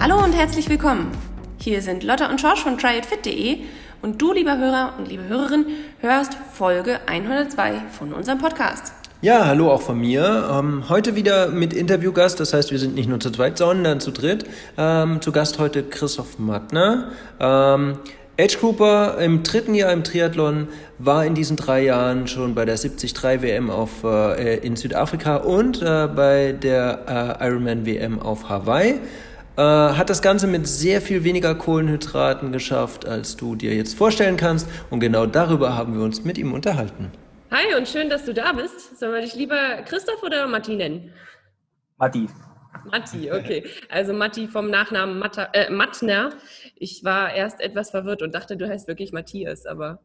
Hallo und herzlich willkommen. Hier sind Lotta und Schorsch von tryitfit.de und du, lieber Hörer und liebe Hörerin, hörst Folge 102 von unserem Podcast. Ja, hallo auch von mir. Heute wieder mit Interviewgast, das heißt, wir sind nicht nur zu zweit, sondern zu dritt. Zu Gast heute Christoph Magner. Age Grouper im 3. Jahr im Triathlon, war in diesen 3 Jahren schon bei der 73 WM in Südafrika und bei der Ironman WM auf Hawaii. Hat das Ganze mit sehr viel weniger Kohlenhydraten geschafft, als du dir jetzt vorstellen kannst. Und genau darüber haben wir uns mit ihm unterhalten. Hi und schön, dass du da bist. Sollen wir dich lieber Christoph oder Matti nennen? Matti. Matti, okay. Also Matti vom Nachnamen Mattner. Ich war erst etwas verwirrt und dachte, du heißt wirklich Matthias, aber...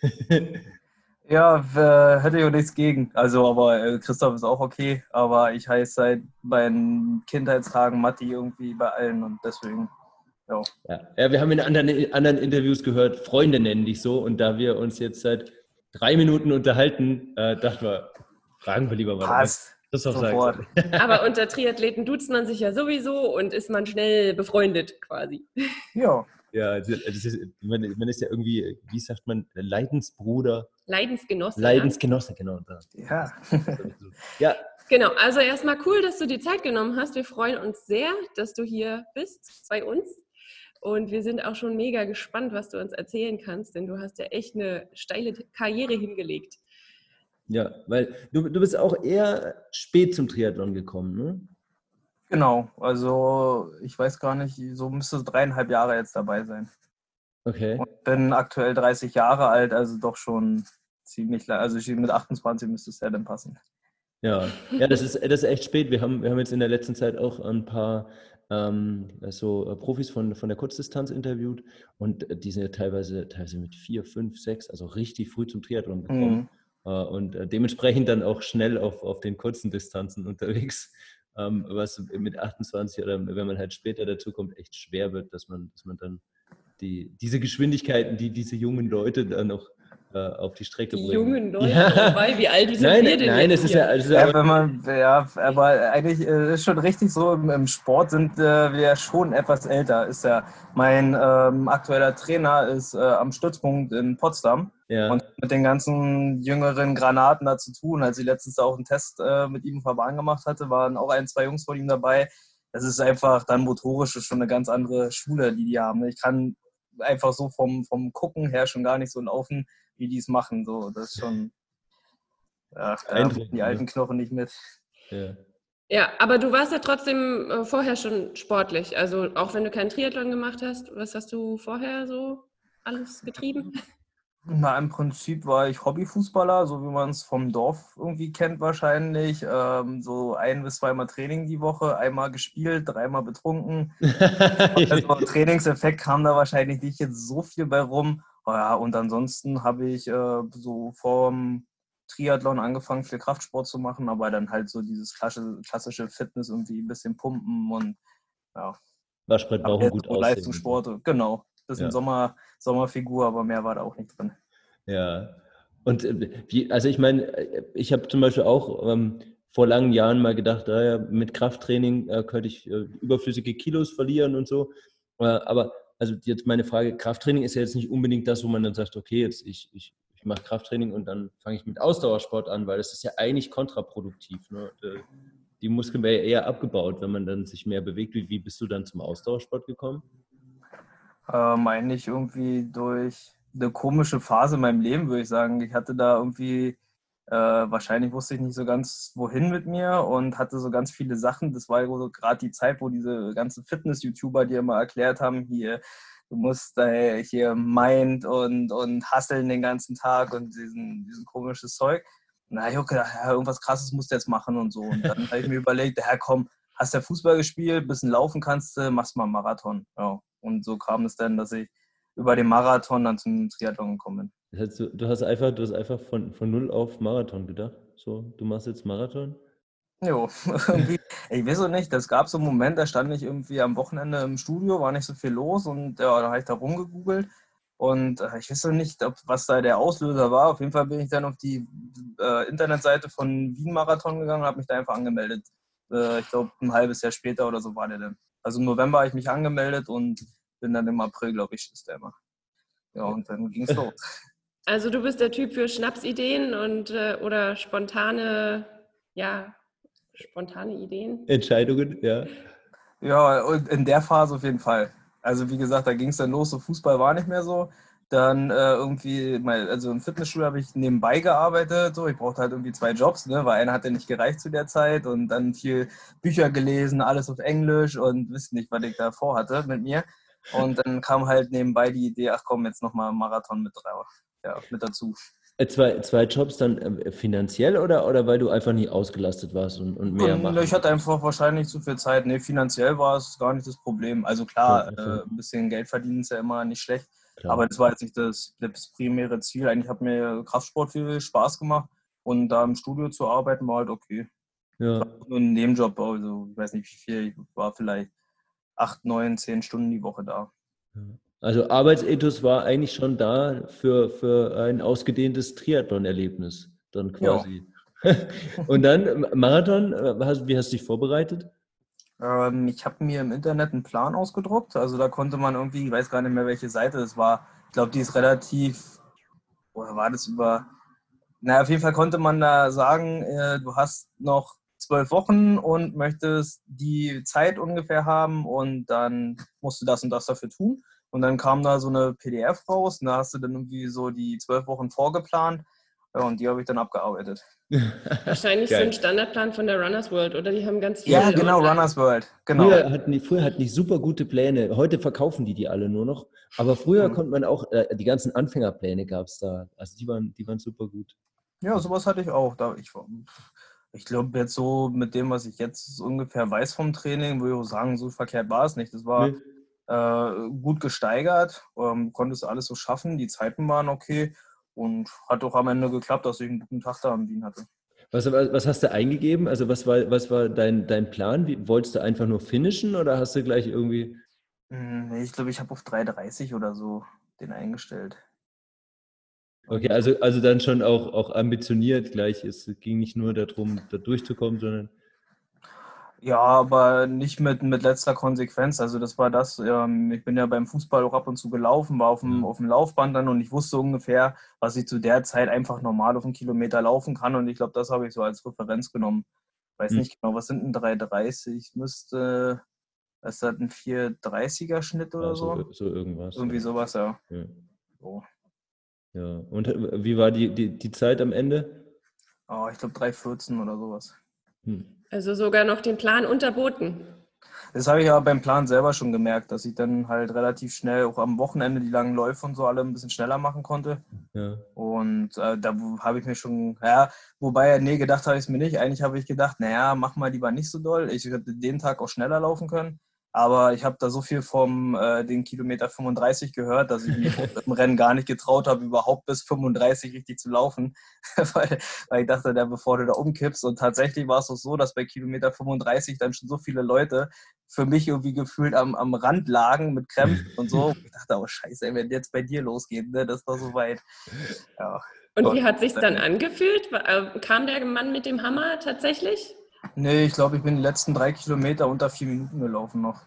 Ja, hätte ich auch nichts gegen. Also, aber Christoph ist auch okay. Aber ich heiße seit meinen Kindheitstagen Matti irgendwie bei allen und deswegen, ja. Ja, wir haben in anderen Interviews gehört, Freunde nennen dich so. Und da wir uns jetzt seit 3 Minuten unterhalten, dachten wir, fragen wir lieber mal. Passt. Christoph sagt. Aber unter Triathleten duzt man sich ja sowieso und ist man schnell befreundet quasi. Ja. Ja, man ist ja irgendwie, wie sagt man, Leidensbruder. Leidensgenosse. Leidensgenosse, genau. Ja. Ja. Genau, also erstmal cool, dass du die Zeit genommen hast. Wir freuen uns sehr, dass du hier bist bei uns. Und wir sind auch schon mega gespannt, was du uns erzählen kannst, denn du hast ja echt eine steile Karriere hingelegt. Ja, weil du bist auch eher spät zum Triathlon gekommen, ne? Genau, also ich weiß gar nicht, so müsste es 3,5 Jahre jetzt dabei sein. Okay. Und bin aktuell 30 Jahre alt, also doch schon ziemlich lang. Also mit 28 müsste es ja dann passen. Ja, das ist echt spät. Wir haben jetzt in der letzten Zeit auch ein paar Profis von der Kurzdistanz interviewt und die sind ja teilweise mit 4, 5, 6, also richtig früh zum Triathlon gekommen. Und dementsprechend dann auch schnell auf den kurzen Distanzen unterwegs. Was mit 28 oder wenn man halt später dazu kommt, echt schwer wird, dass man dann diese Geschwindigkeiten, die diese jungen Leute dann noch auf die Strecke bringen. Die jungen Leute, wobei, wie alt sind wir denn Nein, jetzt es ist ja... aber eigentlich ist schon richtig so, im Sport sind wir schon etwas älter. Ist ja, mein aktueller Trainer ist am Stützpunkt in Potsdam. Ja. Und mit den ganzen jüngeren Granaten da zu tun, als ich letztens auch einen Test mit ihm auf der Bahn gemacht hatte, waren auch 1, 2 Jungs von ihm dabei. Das ist einfach dann motorisch schon eine ganz andere Schule, die haben. Ich kann einfach so vom Gucken her schon gar nicht so laufen, wie die es machen. So, das ist schon, da haben die alten Knochen nicht mit. Ja, aber du warst ja trotzdem vorher schon sportlich. Also auch wenn du keinen Triathlon gemacht hast, was hast du vorher so alles getrieben? Na, im Prinzip war ich Hobbyfußballer, so wie man es vom Dorf irgendwie kennt wahrscheinlich. So 1 bis 2 Mal Training die Woche, einmal gespielt, 3 Mal betrunken. Also Trainingseffekt kam da wahrscheinlich nicht jetzt so viel bei rum. Ja, und ansonsten habe ich so vorm Triathlon angefangen, viel Kraftsport zu machen, aber dann halt so dieses klassische Fitness, irgendwie ein bisschen pumpen und ja. Waschbrett brauchen gut aussehen. Leistungssport, genau. Bisschen Sommerfigur, aber mehr war da auch nicht drin. Ja, und also ich meine, ich habe zum Beispiel auch vor langen Jahren mal gedacht, mit Krafttraining könnte ich überflüssige Kilos verlieren und so. Aber also jetzt meine Frage, Krafttraining ist ja jetzt nicht unbedingt das, wo man dann sagt, okay, jetzt ich mache Krafttraining und dann fange ich mit Ausdauersport an, weil das ist ja eigentlich kontraproduktiv. Ne? Die Muskeln werden ja eher abgebaut, wenn man dann sich mehr bewegt. Wie bist du dann zum Ausdauersport gekommen? Eigentlich irgendwie durch eine komische Phase in meinem Leben, würde ich sagen. Ich hatte da irgendwie, wahrscheinlich wusste ich nicht so ganz, wohin mit mir und hatte so ganz viele Sachen. Das war so gerade die Zeit, wo diese ganzen Fitness-YouTuber dir immer erklärt haben, hier, du musst hier Mind und hustlen den ganzen Tag und diesen komisches Zeug. Und da habe ich auch gedacht, ja, irgendwas Krasses musst du jetzt machen und so. Und dann habe ich mir überlegt, ja komm, hast ja Fußball gespielt, bisschen laufen kannst du, machst mal einen Marathon. Ja. Und so kam es dann, dass ich über den Marathon dann zum Triathlon gekommen bin. Das heißt, du hast einfach von 0 auf Marathon gedacht? So, du machst jetzt Marathon? Jo, irgendwie, ich weiß auch nicht, das gab so einen Moment, da stand ich irgendwie am Wochenende im Studio, war nicht so viel los und ja, da habe ich da rumgegoogelt und ich weiß auch nicht, was da der Auslöser war. Auf jeden Fall bin ich dann auf die Internetseite von Wien Marathon gegangen und habe mich da einfach angemeldet. ich glaube, ein halbes Jahr später oder so war der dann. Also im November habe ich mich angemeldet und bin dann im April, glaube ich, ist der immer. Ja, und dann ging es los. Also du bist der Typ für Schnapsideen und oder spontane Ideen. Entscheidungen, ja. Ja, und in der Phase auf jeden Fall. Also wie gesagt, da ging es dann los, so Fußball war nicht mehr so. Dann also im Fitnessstudio habe ich nebenbei gearbeitet, so. Ich brauchte halt irgendwie 2 Jobs, ne, weil einer hatte nicht gereicht zu der Zeit und dann viel Bücher gelesen, alles auf Englisch und wisst nicht, was ich da vorhatte mit mir. Und dann kam halt nebenbei die Idee, ach komm, jetzt nochmal Marathon mit dazu. Zwei Jobs dann finanziell oder weil du einfach nie ausgelastet warst und mehr Und machen? ich hatte einfach wahrscheinlich zu viel Zeit. Nee, finanziell war es gar nicht das Problem. Also klar, Ja, ein bisschen Geld verdienen ist ja immer nicht schlecht. klar. Aber das war jetzt nicht das primäre Ziel. Eigentlich hat mir Kraftsport viel Spaß gemacht. Und da im Studio zu arbeiten war halt okay. Ja. Nur ein Nebenjob, also ich weiß nicht wie viel, ich war vielleicht 8, 9, 10 Stunden die Woche da. Also Arbeitsethos war eigentlich schon da für ein ausgedehntes Triathlon-Erlebnis dann quasi. Ja. Und dann Marathon, wie hast du dich vorbereitet? Ich habe mir im Internet einen Plan ausgedruckt. Also da konnte man irgendwie, ich weiß gar nicht mehr, welche Seite es war. Ich glaube, die ist relativ, oder war das auf jeden Fall konnte man da sagen, du hast noch 12 Wochen und möchtest die Zeit ungefähr haben und dann musst du das und das dafür tun. Und dann kam da so eine PDF raus und da hast du dann irgendwie so die 12 Wochen vorgeplant, ja, und die habe ich dann abgearbeitet. Wahrscheinlich so ein Standardplan von der Runners World, oder? Die haben ganz viel. Ja, genau, online. Runners World. Genau. Früher hatten die super gute Pläne. Heute verkaufen die alle nur noch. Aber früher konnte man auch, die ganzen Anfängerpläne gab es da. Also die waren super gut. Ja, sowas hatte ich auch. Ich glaube, jetzt so mit dem, was ich jetzt ungefähr weiß vom Training, würde ich auch sagen, so verkehrt war es nicht. Das war gut gesteigert, konntest alles so schaffen, die Zeiten waren okay und hat auch am Ende geklappt, dass ich einen guten Tag da am Wien hatte. Was hast du eingegeben? Also was war dein Plan? Wolltest du einfach nur finishen oder hast du gleich irgendwie... Nee, ich glaube, ich habe auf 3,30 oder so den eingestellt. Okay, also dann schon auch ambitioniert gleich. Es ging nicht nur darum, da durchzukommen, sondern... Ja, aber nicht mit letzter Konsequenz. Also das war das, ich bin ja beim Fußball auch ab und zu gelaufen, war auf dem Laufband dann und ich wusste ungefähr, was ich zu der Zeit einfach normal auf einen Kilometer laufen kann und ich glaube, das habe ich so als Referenz genommen. Weiß nicht genau, was sind denn 3,30? Es hat ein 4,30er Schnitt oder so. So irgendwas. Irgendwie sowas, ja. So. Ja, und wie war die Zeit am Ende? Oh, ich glaube 3,14 oder sowas. Also sogar noch den Plan unterboten. Das habe ich aber beim Plan selber schon gemerkt, dass ich dann halt relativ schnell auch am Wochenende die langen Läufe und so alle ein bisschen schneller machen konnte. Ja. Und da habe ich mir schon, gedacht habe ich es mir nicht. Eigentlich habe ich gedacht, mach mal lieber nicht so doll. Ich hätte den Tag auch schneller laufen können. Aber ich habe da so viel vom den Kilometer 35 gehört, dass ich mich im Rennen gar nicht getraut habe, überhaupt bis 35 richtig zu laufen, weil ich dachte, bevor du da umkippst. Und tatsächlich war es auch so, dass bei Kilometer 35 dann schon so viele Leute für mich irgendwie gefühlt am Rand lagen mit Krämpfen und so. Ich dachte, oh Scheiße, wenn jetzt bei dir losgeht, ne, das ist doch so weit. Ja. Und wie hat sich's dann angefühlt? Kam der Mann mit dem Hammer tatsächlich? Nee, ich glaube, ich bin die letzten 3 Kilometer unter 4 Minuten gelaufen noch.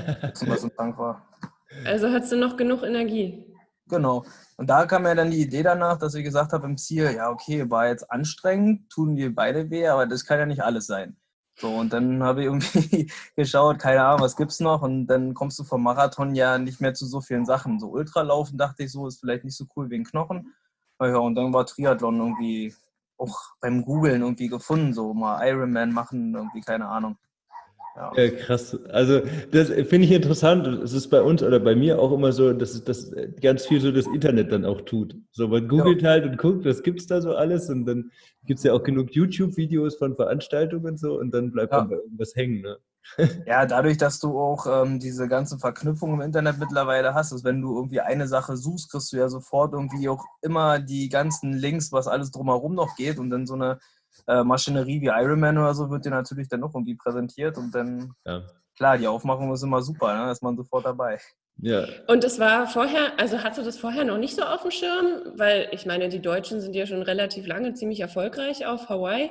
Was im Tank war. Also hattest du noch genug Energie? Genau. Und da kam mir dann die Idee danach, dass ich gesagt habe im Ziel, ja okay, war jetzt anstrengend, tun wir beide weh, aber das kann ja nicht alles sein. So, und dann habe ich irgendwie geschaut, keine Ahnung, was gibt's noch? Und dann kommst du vom Marathon ja nicht mehr zu so vielen Sachen. So Ultralaufen dachte ich so, ist vielleicht nicht so cool wie ein Knochen. Ja, und dann war Triathlon irgendwie auch beim Googlen irgendwie gefunden, so mal Ironman machen, irgendwie, keine Ahnung. Ja. Krass. Also das finde ich interessant. Es ist bei uns oder bei mir auch immer so, dass das ganz viel so das Internet dann auch tut. So, man googelt halt und guckt, was gibt's da so alles und dann gibt es ja auch genug YouTube-Videos von Veranstaltungen und so und dann bleibt man bei irgendwas hängen. Ne? Ja, dadurch, dass du auch diese ganzen Verknüpfungen im Internet mittlerweile hast, dass wenn du irgendwie eine Sache suchst, kriegst du ja sofort irgendwie auch immer die ganzen Links, was alles drumherum noch geht und dann so eine Maschinerie wie Ironman oder so wird dir natürlich dann auch irgendwie präsentiert und dann, klar, die Aufmachung ist immer super, ne? Da ist man sofort dabei. Ja. Und es war vorher, also hattest du das vorher noch nicht so auf dem Schirm? Weil ich meine, die Deutschen sind ja schon relativ lange ziemlich erfolgreich auf Hawaii.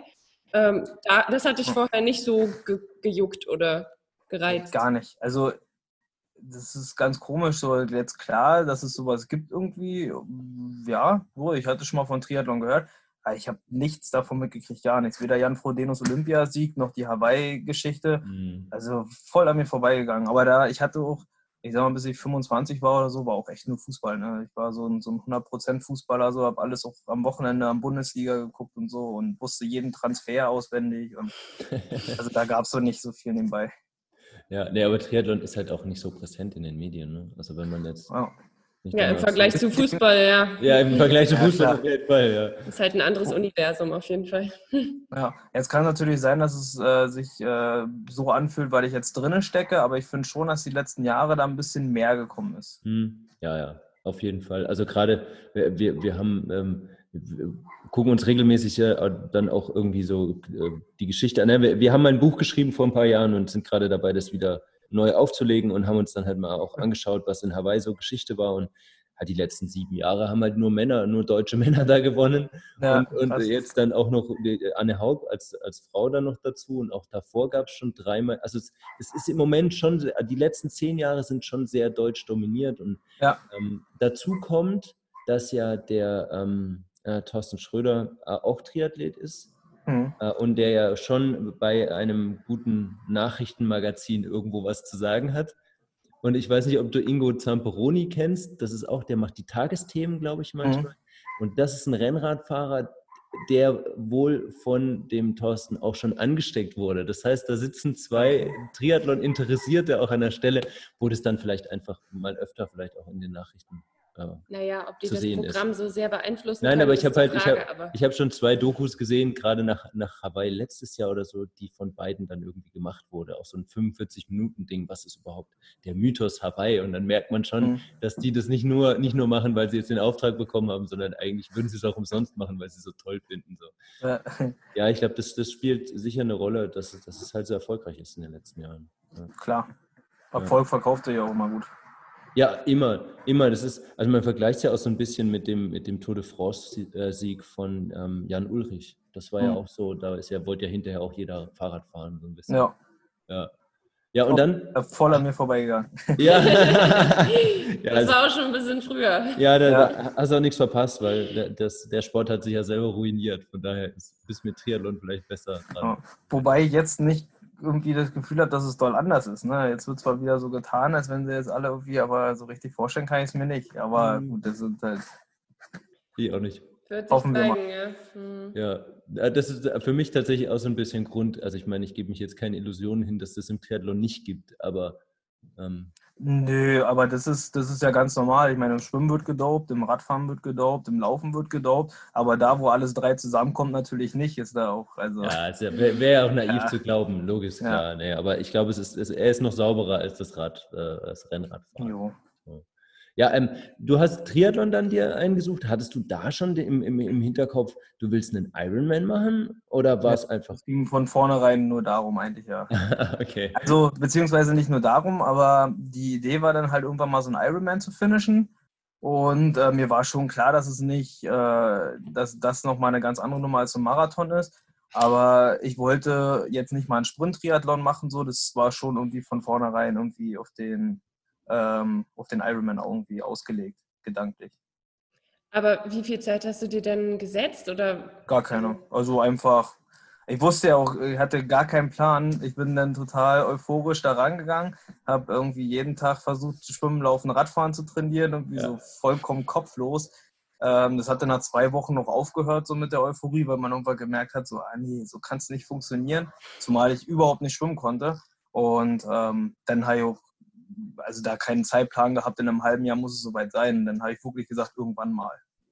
Das hat dich vorher nicht so gejuckt oder gereizt? Gar nicht. Also das ist ganz komisch, so jetzt klar, dass es sowas gibt irgendwie. Ja, so, ich hatte schon mal von Triathlon gehört, aber ich habe nichts davon mitgekriegt, gar nichts. Weder Jan Frodenos Olympiasieg noch die Hawaii-Geschichte. Also voll an mir vorbeigegangen. Aber ich hatte auch, ich sag mal, bis ich 25 war oder so, war auch echt nur Fußball. Ne? Ich war so ein 100% Fußballer, so habe alles auch am Wochenende am Bundesliga geguckt und so und wusste jeden Transfer auswendig. Und also da gab es so nicht so viel nebenbei. Ja, nee, aber Triathlon ist halt auch nicht so präsent in den Medien. Ne? Also wenn man jetzt... Ja, im Vergleich zu Fußball, ja. Ja, im Vergleich zu Fußball auf jeden Fall, ja. Das ist halt ein anderes Universum auf jeden Fall. Ja, jetzt kann es natürlich sein, dass es sich so anfühlt, weil ich jetzt drinnen stecke, aber ich finde schon, dass die letzten Jahre da ein bisschen mehr gekommen ist. Ja, auf jeden Fall. Also gerade, wir haben... wir gucken uns regelmäßig dann auch irgendwie so die Geschichte an. Wir haben ein Buch geschrieben vor ein paar Jahren und sind gerade dabei, das wieder neu aufzulegen und haben uns dann halt mal auch angeschaut, was in Hawaii so Geschichte war. Und halt die letzten 7 Jahre haben halt nur deutsche Männer da gewonnen. Ja, und jetzt dann auch noch Anne Haug als Frau dann noch dazu. Und auch davor gab es schon 3-mal. Also es ist im Moment schon, die letzten 10 Jahre sind schon sehr deutsch dominiert. Und dazu kommt, dass ja der Thorsten Schröder auch Triathlet ist und der ja schon bei einem guten Nachrichtenmagazin irgendwo was zu sagen hat. Und ich weiß nicht, ob du Ingo Zamperoni kennst. Das ist auch, der macht die Tagesthemen, glaube ich, manchmal. Und das ist ein Rennradfahrer, der wohl von dem Thorsten auch schon angesteckt wurde. Das heißt, da sitzen 2 Triathlon-Interessierte auch an der Stelle, wo das dann vielleicht einfach mal öfter vielleicht auch in den Nachrichten naja, ob die das Programm so sehr beeinflussen Nein, können, aber ich habe schon 2 Dokus gesehen, gerade nach Hawaii letztes Jahr oder so, die von beiden dann irgendwie gemacht wurde. Auch so ein 45-Minuten-Ding, was ist überhaupt der Mythos Hawaii? Und dann merkt man schon, dass die das nicht nur machen, weil sie jetzt den Auftrag bekommen haben, sondern eigentlich würden sie es auch umsonst machen, weil sie es so toll finden. So. Ja, ich glaube, das spielt sicher eine Rolle, dass es halt so erfolgreich ist in den letzten Jahren. Ja. Klar. Erfolg verkauft ja auch immer gut. Ja, immer. Das ist, also man vergleicht es ja auch so ein bisschen mit dem Tour de France-Sieg von Jan Ullrich. Das war ja auch so, wollte ja hinterher auch jeder Fahrrad fahren, so ein bisschen. Ja, und dann... Voll an mir vorbeigegangen. Ja. Das war auch schon ein bisschen früher. Ja, da hast du auch nichts verpasst, weil der Sport hat sich ja selber ruiniert. Von daher bist mit Triathlon vielleicht besser dran. Wobei ich jetzt nicht irgendwie das Gefühl habe, dass es doll anders ist. Ne? Jetzt wird zwar wieder so getan, als wenn sie jetzt alle irgendwie, aber so richtig vorstellen kann ich es mir nicht. Aber gut, das sind halt... Ich auch nicht. Hoffen wir mal. Ja, das ist für mich tatsächlich auch so ein bisschen Grund. Also ich meine, ich gebe mich jetzt keine Illusionen hin, dass das im Triathlon nicht gibt, aber... Nö, aber das ist ja ganz normal. Ich meine, im Schwimmen wird gedopt, im Radfahren wird gedopt, im Laufen wird gedopt, aber da, wo alles 3 zusammenkommt, natürlich nicht, ist da auch. Also, ja, es wäre ja auch naiv zu glauben, logisch, klar. Nee, aber ich glaube, er ist noch sauberer als das Rennradfahren. Jo. Ja, du hast Triathlon dann dir eingesucht. Hattest du da schon im Hinterkopf, du willst einen Ironman machen? Oder war es einfach... Es ging von vornherein nur darum eigentlich, ja. Okay. Also, beziehungsweise nicht nur darum, aber die Idee war dann halt irgendwann mal so einen Ironman zu finishen. Und mir war schon klar, dass es nicht, dass das nochmal eine ganz andere Nummer als so ein Marathon ist. Aber ich wollte jetzt nicht mal einen Sprint-Triathlon machen, so. Das war schon irgendwie von vornherein irgendwie auf den Ironman irgendwie ausgelegt, gedanklich. Aber wie viel Zeit hast du dir denn gesetzt? Oder? Gar keine. Also einfach, ich wusste ja auch, ich hatte gar keinen Plan. Ich bin dann total euphorisch da rangegangen, habe irgendwie jeden Tag versucht, zu schwimmen, laufen, Radfahren zu trainieren, irgendwie so vollkommen kopflos. Das hat dann nach 2 Wochen noch aufgehört, so mit der Euphorie, weil man irgendwann gemerkt hat, so, nee, so kann es nicht funktionieren, zumal ich überhaupt nicht schwimmen konnte. Und dann habe ich auch da keinen Zeitplan gehabt, in einem halben Jahr muss es soweit sein. Dann habe ich wirklich gesagt, irgendwann mal.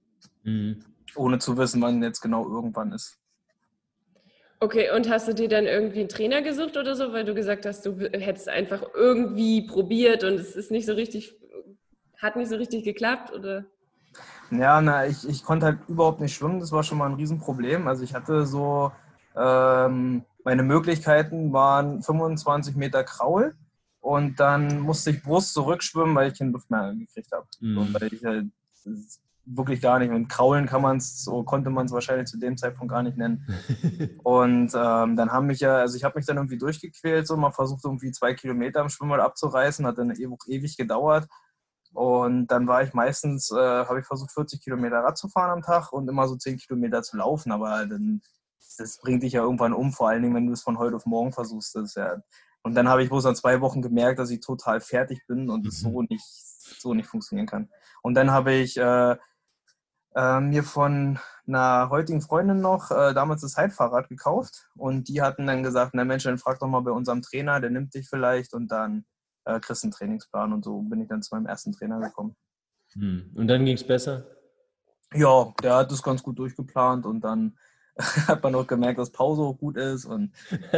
Ohne zu wissen, wann jetzt genau irgendwann ist. Okay, und hast du dir dann irgendwie einen Trainer gesucht oder so, weil du gesagt hast, du hättest einfach irgendwie probiert und es ist nicht so richtig, hat nicht so richtig geklappt, oder? Ja, ich konnte halt überhaupt nicht schwimmen, das war schon mal ein Riesenproblem. Also ich hatte so, meine Möglichkeiten waren 25 Meter Kraul. Und dann musste ich Brust zurückschwimmen, weil ich keine Luft mehr gekriegt habe. Und weil ich halt wirklich gar nicht. Und kraulen konnte man es wahrscheinlich zu dem Zeitpunkt gar nicht nennen. Und dann ich habe mich dann irgendwie durchgequält, so mal versucht irgendwie 2 Kilometer am Schwimmbad abzureißen, hat dann ewig gedauert. Und dann war ich meistens, habe ich versucht 40 Kilometer Rad zu fahren am Tag und immer so 10 Kilometer zu laufen, aber dann, das bringt dich ja irgendwann um, vor allen Dingen, wenn du es von heute auf morgen versuchst. Und dann habe ich bloß nach 2 Wochen gemerkt, dass ich total fertig bin und es so nicht funktionieren kann. Und dann habe ich mir von einer heutigen Freundin noch damals das Zeitfahrrad gekauft und die hatten dann gesagt, na Mensch, dann frag doch mal bei unserem Trainer, der nimmt dich vielleicht und dann kriegst du einen Trainingsplan und so bin ich dann zu meinem ersten Trainer gekommen. Und dann ging es besser? Ja, der hat das ganz gut durchgeplant und dann hat man auch gemerkt, dass Pause auch gut ist und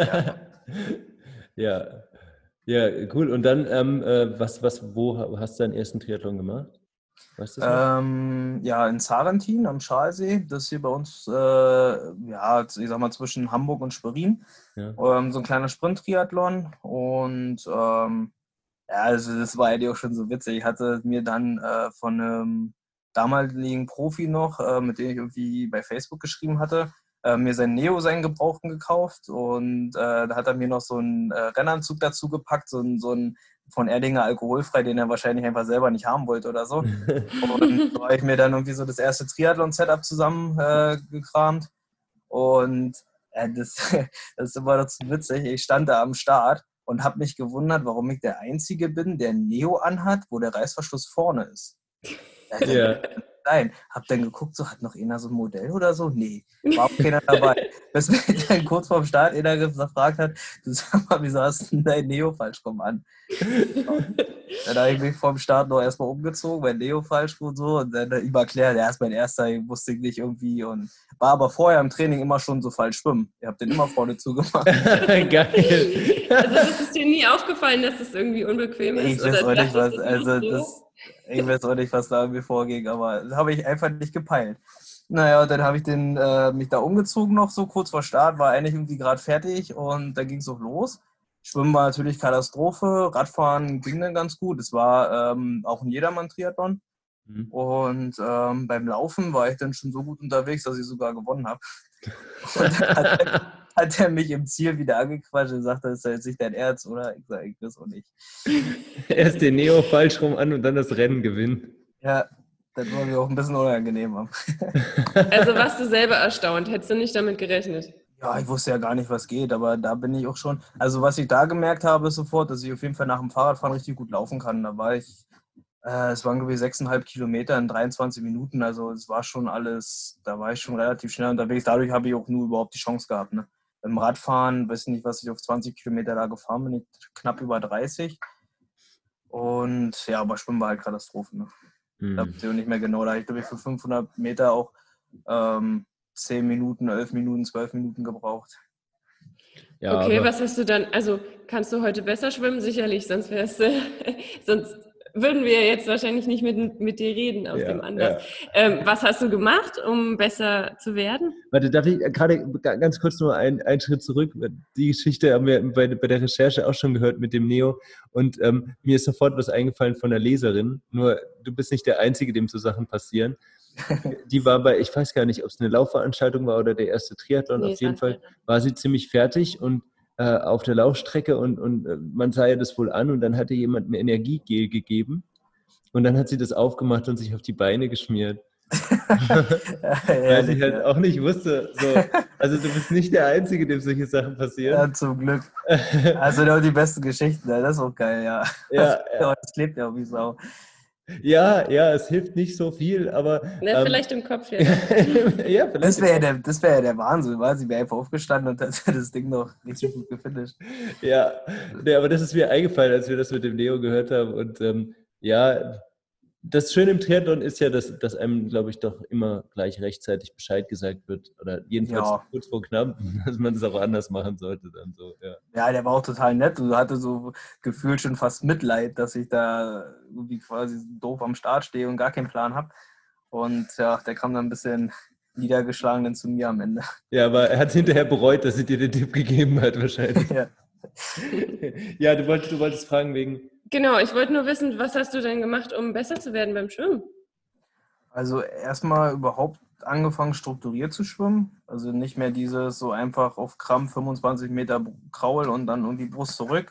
ja. Ja, cool. Und dann, wo hast du deinen ersten Triathlon gemacht? Weißt du das noch? Ja, in Sarrentin am Schalsee, das ist hier bei uns, ich sag mal zwischen Hamburg und Schwerin, Ja. so ein kleiner Sprint-Triathlon und also das war eigentlich auch schon so witzig. Ich hatte mir dann von einem damaligen Profi noch, mit dem ich irgendwie bei Facebook geschrieben hatte, mir seinen Gebrauchten gekauft und da hat er mir noch so einen Rennanzug dazu gepackt, so einen von Erdinger alkoholfrei, den er wahrscheinlich einfach selber nicht haben wollte oder so. Und so habe ich mir dann irgendwie so das erste Triathlon-Setup zusammengekramt und das ist immer noch zu witzig. Ich stand da am Start und habe mich gewundert, warum ich der Einzige bin, der ein Neo anhat, wo der Reißverschluss vorne ist. Ja. Nein, hab dann geguckt, so hat noch einer so ein Modell oder so? Nee, war auch keiner dabei. Bis mir dann kurz vorm Start einer gefragt hat, du sag mal, wieso hast du denn dein Neo falsch rum an? Dann habe ich mich vorm Start noch erstmal umgezogen, mein Neo falsch und so und dann ihm erklärt, er ist mein erster, wusste ich nicht irgendwie und war aber vorher im Training immer schon so falsch schwimmen. Ich habe den immer vorne zugemacht. Geil. Also das ist dir nie aufgefallen, dass das irgendwie unbequem ist? Ich weiß auch nicht, was da irgendwie vorging, aber das habe ich einfach nicht gepeilt. Naja, dann habe ich mich da umgezogen noch so kurz vor Start, war eigentlich irgendwie gerade fertig und dann ging es auch los. Schwimmen war natürlich Katastrophe, Radfahren ging dann ganz gut. Es war auch ein Jedermann-Triathlon. Und beim Laufen war ich dann schon so gut unterwegs, dass ich sogar gewonnen habe. Und dann hat er mich im Ziel wieder angequatscht und sagte, das ist ja jetzt nicht dein Ernst, oder? Ich sage, ich weiß auch nicht. Erst den Neo falsch rum an und dann das Rennen gewinnen. Ja, das war mir auch ein bisschen unangenehm. Also warst du selber erstaunt? Hättest du nicht damit gerechnet? Ja, ich wusste ja gar nicht, was geht, aber da bin ich auch schon. Also was ich da gemerkt habe, ist sofort, dass ich auf jeden Fall nach dem Fahrradfahren richtig gut laufen kann. Da war ich, es waren glaube ich 6,5 Kilometer in 23 Minuten, also es war schon alles, da war ich schon relativ schnell unterwegs. Dadurch habe ich auch nur überhaupt die Chance gehabt. Ne? Beim Radfahren, weiß nicht, was ich auf 20 Kilometer da gefahren bin, ich knapp über 30. Und ja, aber Schwimmen war halt Katastrophe. Ne? Da weiß ich auch nicht mehr genau. Da habe ich glaube ich für 500 Meter auch 10 Minuten, 11 Minuten, 12 Minuten gebraucht. Ja, okay, was hast du dann, also kannst du heute besser schwimmen? Sicherlich, sonst würden wir jetzt wahrscheinlich nicht mit dir reden aus dem Anlass. Ja. Was hast du gemacht, um besser zu werden? Warte, darf ich gerade ganz kurz nur einen Schritt zurück? Die Geschichte haben wir bei der Recherche auch schon gehört mit dem Neo und mir ist sofort was eingefallen von der Leserin, nur du bist nicht der Einzige, dem so Sachen passieren. Die war ich weiß gar nicht, ob es eine Laufveranstaltung war oder der erste Triathlon, auf jeden Fall war sie ziemlich fertig und auf der Laufstrecke und man sah ihr das wohl an und dann hatte jemand ein Energiegel gegeben und dann hat sie das aufgemacht und sich auf die Beine geschmiert. Weil sie halt auch nicht wusste, so, also du bist nicht der Einzige, dem solche Sachen passieren. Ja, zum Glück. Also die besten Geschichten, das ist auch geil, ja. Das klebt ja wie Sau. Ja, es hilft nicht so viel, aber... vielleicht im Kopf, ja. Ja, das wäre ja der Wahnsinn, weil sie wäre einfach aufgestanden und hat das Ding noch richtig gut gefinisht. Ja, aber das ist mir eingefallen, als wir das mit dem Neo gehört haben und das Schöne im Triathlon ist ja, dass einem, glaube ich, doch immer gleich rechtzeitig Bescheid gesagt wird oder jedenfalls kurz vor knapp, dass man das auch anders machen sollte dann so, Ja, der war auch total nett und hatte so gefühlt schon fast Mitleid, dass ich da irgendwie quasi doof am Start stehe und gar keinen Plan habe. Und ja, der kam dann ein bisschen niedergeschlagen dann zu mir am Ende. Ja, aber er hat hinterher bereut, dass sie dir den Tipp gegeben hat wahrscheinlich. Ja, du wolltest fragen wegen... Genau, ich wollte nur wissen, was hast du denn gemacht, um besser zu werden beim Schwimmen? Also erstmal überhaupt angefangen strukturiert zu schwimmen. Also nicht mehr dieses so einfach auf Krampf 25 Meter Kraul und dann irgendwie Brust zurück.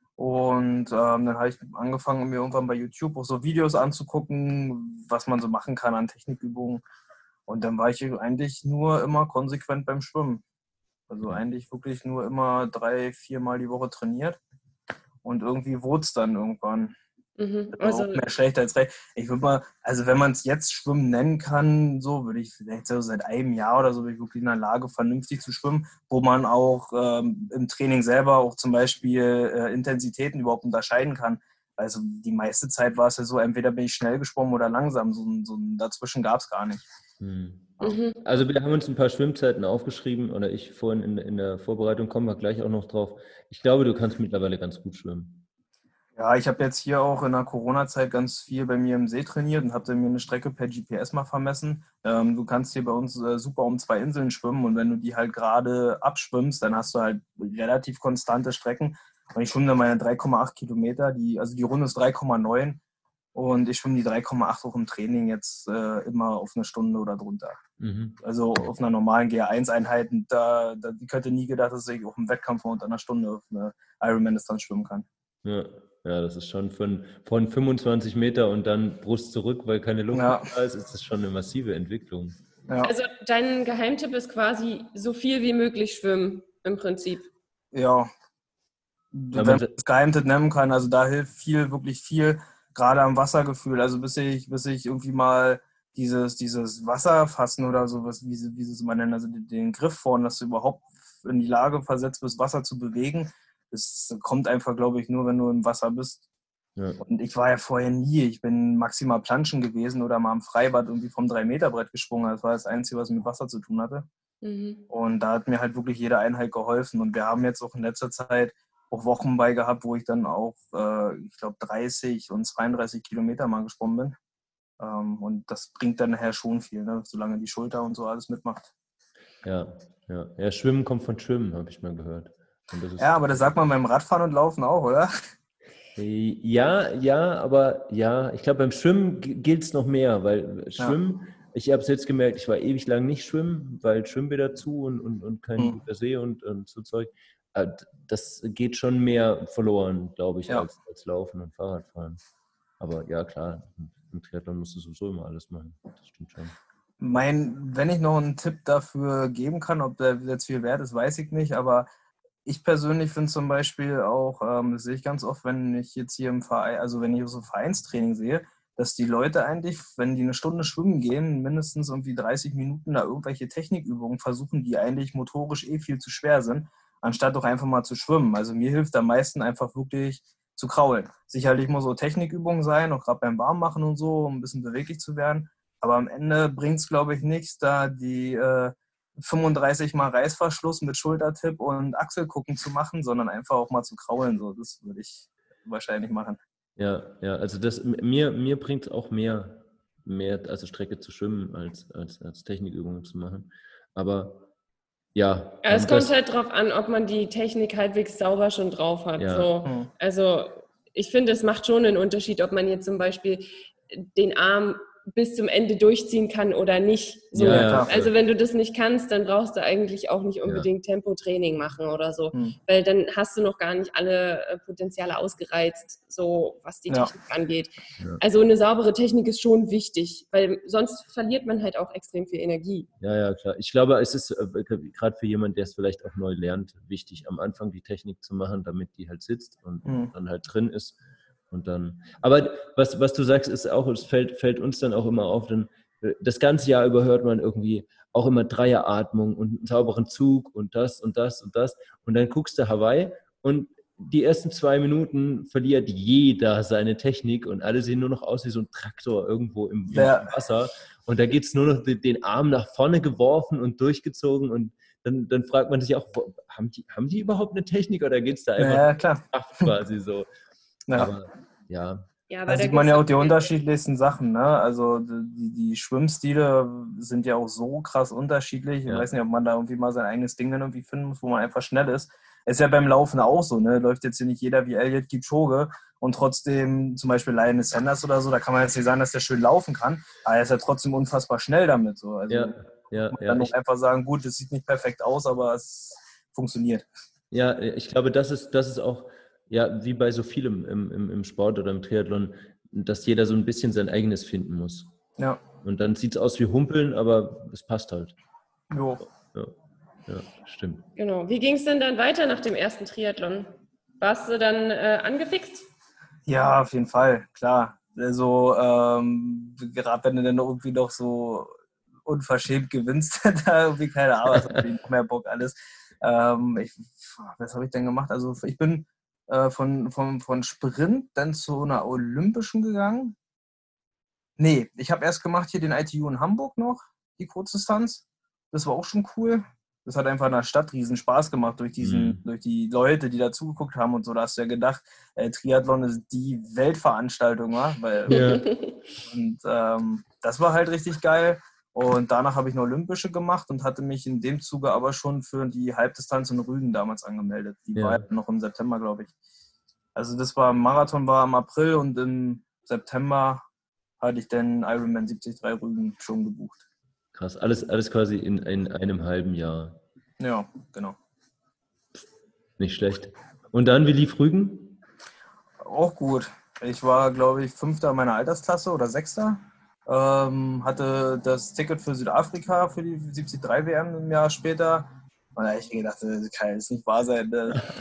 Und dann habe ich angefangen, mir irgendwann bei YouTube auch so Videos anzugucken, was man so machen kann an Technikübungen. Und dann war ich eigentlich nur immer konsequent beim Schwimmen. Also eigentlich wirklich nur immer 3-4 Mal die Woche trainiert. Und irgendwie wurde es dann irgendwann. Also auch mehr schlecht als recht. Ich würde mal, also wenn man es jetzt Schwimmen nennen kann, so würde ich vielleicht so seit einem Jahr oder so bin ich wirklich in der Lage, vernünftig zu schwimmen, wo man auch im Training selber auch zum Beispiel Intensitäten überhaupt unterscheiden kann. Also die meiste Zeit war es ja so, entweder bin ich schnell geschwommen oder langsam. So ein dazwischen gab es gar nicht. Also wir haben uns ein paar Schwimmzeiten aufgeschrieben oder ich vorhin in der Vorbereitung, kommen wir gleich auch noch drauf. Ich glaube, du kannst mittlerweile ganz gut schwimmen. Ja, ich habe jetzt hier auch in der Corona-Zeit ganz viel bei mir im See trainiert und habe dann mir eine Strecke per GPS mal vermessen. Du kannst hier bei uns super um 2 Inseln schwimmen und wenn du die halt gerade abschwimmst, dann hast du halt relativ konstante Strecken. Und ich schwimme dann meine 3,8 Kilometer, also die Runde ist 3,9 und ich schwimme die 3,8 auch im Training jetzt immer auf eine Stunde oder drunter. Also auf einer normalen GA1-Einheit, ich hätte nie gedacht, dass ich auch im Wettkampf unter einer Stunde auf eine Ironman-Distanz schwimmen kann. Ja, das ist schon von 25 Meter und dann Brust zurück, weil keine Luft da ist das schon eine massive Entwicklung. Ja. Also dein Geheimtipp ist quasi so viel wie möglich schwimmen im Prinzip. Ja, wenn man das Geheimtipp nennen kann, also da hilft viel, wirklich viel, gerade am Wassergefühl. Also bis ich irgendwie mal dieses Wasserfassen oder sowas, wie sie es mal nennen, also den Griff vorne, dass du überhaupt in die Lage versetzt bist, Wasser zu bewegen. Das kommt einfach, glaube ich, nur, wenn du im Wasser bist. Ja. Und ich war ja vorher nie. Ich bin maximal planschen gewesen oder mal am Freibad irgendwie vom 3-Meter-Brett gesprungen. Das war das Einzige, was mit Wasser zu tun hatte. Und da hat mir halt wirklich jede Einheit geholfen. Und wir haben jetzt auch in letzter Zeit auch Wochen bei gehabt, wo ich dann auch, ich glaube, 30 und 32 Kilometer mal gesprungen bin. Und das bringt dann nachher schon viel, ne? Solange die Schulter und so alles mitmacht. Ja, Schwimmen kommt von Schwimmen, habe ich mal gehört. Ja, aber das sagt man beim Radfahren und Laufen auch, oder? Ja, aber ja, ich glaube, beim Schwimmen gilt es noch mehr, weil Schwimmen, ich habe es jetzt gemerkt, ich war ewig lang nicht schwimmen, weil Schwimmbäder zu und kein guter See und so Zeug. Das geht schon mehr verloren, glaube ich, als Laufen und Fahrradfahren. Aber ja, klar, im Triathlon musst du sowieso immer alles machen. Das stimmt schon. Wenn ich noch einen Tipp dafür geben kann, ob der jetzt viel wert ist, weiß ich nicht, aber ich persönlich finde zum Beispiel auch, das sehe ich ganz oft, wenn ich jetzt hier im Verein, also wenn ich so Vereinstraining sehe, dass die Leute eigentlich, wenn die eine Stunde schwimmen gehen, mindestens irgendwie 30 Minuten da irgendwelche Technikübungen versuchen, die eigentlich motorisch viel zu schwer sind, anstatt doch einfach mal zu schwimmen. Also mir hilft am meisten einfach wirklich zu kraulen. Sicherlich muss so Technikübungen sein, auch gerade beim Warmmachen und so, um ein bisschen beweglich zu werden. Aber am Ende bringt es, glaube ich, nichts, da die 35 Mal Reißverschluss mit Schultertipp und Achselgucken zu machen, sondern einfach auch mal zu kraulen. So, das würde ich wahrscheinlich machen. Ja, also mir bringt es auch mehr also Strecke zu schwimmen, als Technikübungen zu machen. Aber ja. Es kommt halt drauf an, ob man die Technik halbwegs sauber schon drauf hat. Ja. So. Also ich finde, es macht schon einen Unterschied, ob man jetzt zum Beispiel den Arm bis zum Ende durchziehen kann oder nicht. So. Ja, also wenn du das nicht kannst, dann brauchst du eigentlich auch nicht unbedingt Tempotraining machen oder so, weil dann hast du noch gar nicht alle Potenziale ausgereizt, so was die Technik angeht. Ja. Also eine saubere Technik ist schon wichtig, weil sonst verliert man halt auch extrem viel Energie. Ja, klar. Ich glaube, es ist gerade für jemanden, der es vielleicht auch neu lernt, wichtig, am Anfang die Technik zu machen, damit die halt sitzt und dann halt drin ist. Und dann, aber was du sagst, ist auch, es fällt uns dann auch immer auf, denn das ganze Jahr über hört man irgendwie auch immer Dreieratmung und einen sauberen Zug und das und das und das. Und dann guckst du Hawaii und die ersten 2 Minuten verliert jeder seine Technik und alle sehen nur noch aus wie so ein Traktor irgendwo im Wasser. Und da geht es nur noch den Arm nach vorne geworfen und durchgezogen und dann fragt man sich auch, haben die überhaupt eine Technik oder geht es da einfach Kraft quasi so? Ja. Aber, ja. Da sieht man ja auch die unterschiedlichsten Sachen, ne? Also die Schwimmstile sind ja auch so krass unterschiedlich. Ich weiß nicht, ob man da irgendwie mal sein eigenes Ding dann irgendwie finden muss, wo man einfach schnell ist. Ist ja beim Laufen auch so, ne? Läuft jetzt hier nicht jeder wie Eliud Kipchoge und trotzdem zum Beispiel Lionel Sanders oder so, da kann man jetzt nicht sagen, dass der schön laufen kann, aber er ist ja trotzdem unfassbar schnell damit. So. Also Ja, man kann auch einfach sagen, gut, es sieht nicht perfekt aus, aber es funktioniert. Ja, ich glaube, das ist auch, ja, wie bei so vielem im Sport oder im Triathlon, dass jeder so ein bisschen sein eigenes finden muss. Ja. Und dann sieht es aus wie Humpeln, aber es passt halt. Jo. Ja, stimmt. Genau. Wie ging es denn dann weiter nach dem ersten Triathlon? Warst du dann angefixt? Ja, auf jeden Fall, klar. Also, gerade wenn du dann irgendwie noch so unverschämt gewinnst, da irgendwie keine Ahnung, was habe ich noch mehr Bock alles. Was habe ich denn gemacht? Also ich bin von Sprint dann zu einer Olympischen gegangen. Nee, ich habe erst gemacht hier den ITU in Hamburg noch, die Kurzdistanz. Das war auch schon cool. Das hat einfach in der Stadt riesen Spaß gemacht durch die Leute, die da zugeguckt haben und so. Da hast du ja gedacht, Triathlon ist die Weltveranstaltung, wa? Und das war halt richtig geil. Und danach habe ich eine Olympische gemacht und hatte mich in dem Zuge aber schon für die Halbdistanz in Rügen damals angemeldet. Die war noch im September, glaube ich. Also Marathon war im April und im September hatte ich dann Ironman 73 Rügen schon gebucht. Krass, alles quasi in einem halben Jahr. Ja, genau. Nicht schlecht. Und dann, wie lief Rügen? Auch gut. Ich war, glaube ich, 5. in meiner Altersklasse oder 6. Hatte das Ticket für Südafrika für die 73 WM ein Jahr später. Und da habe ich gedacht, das kann jetzt nicht wahr sein.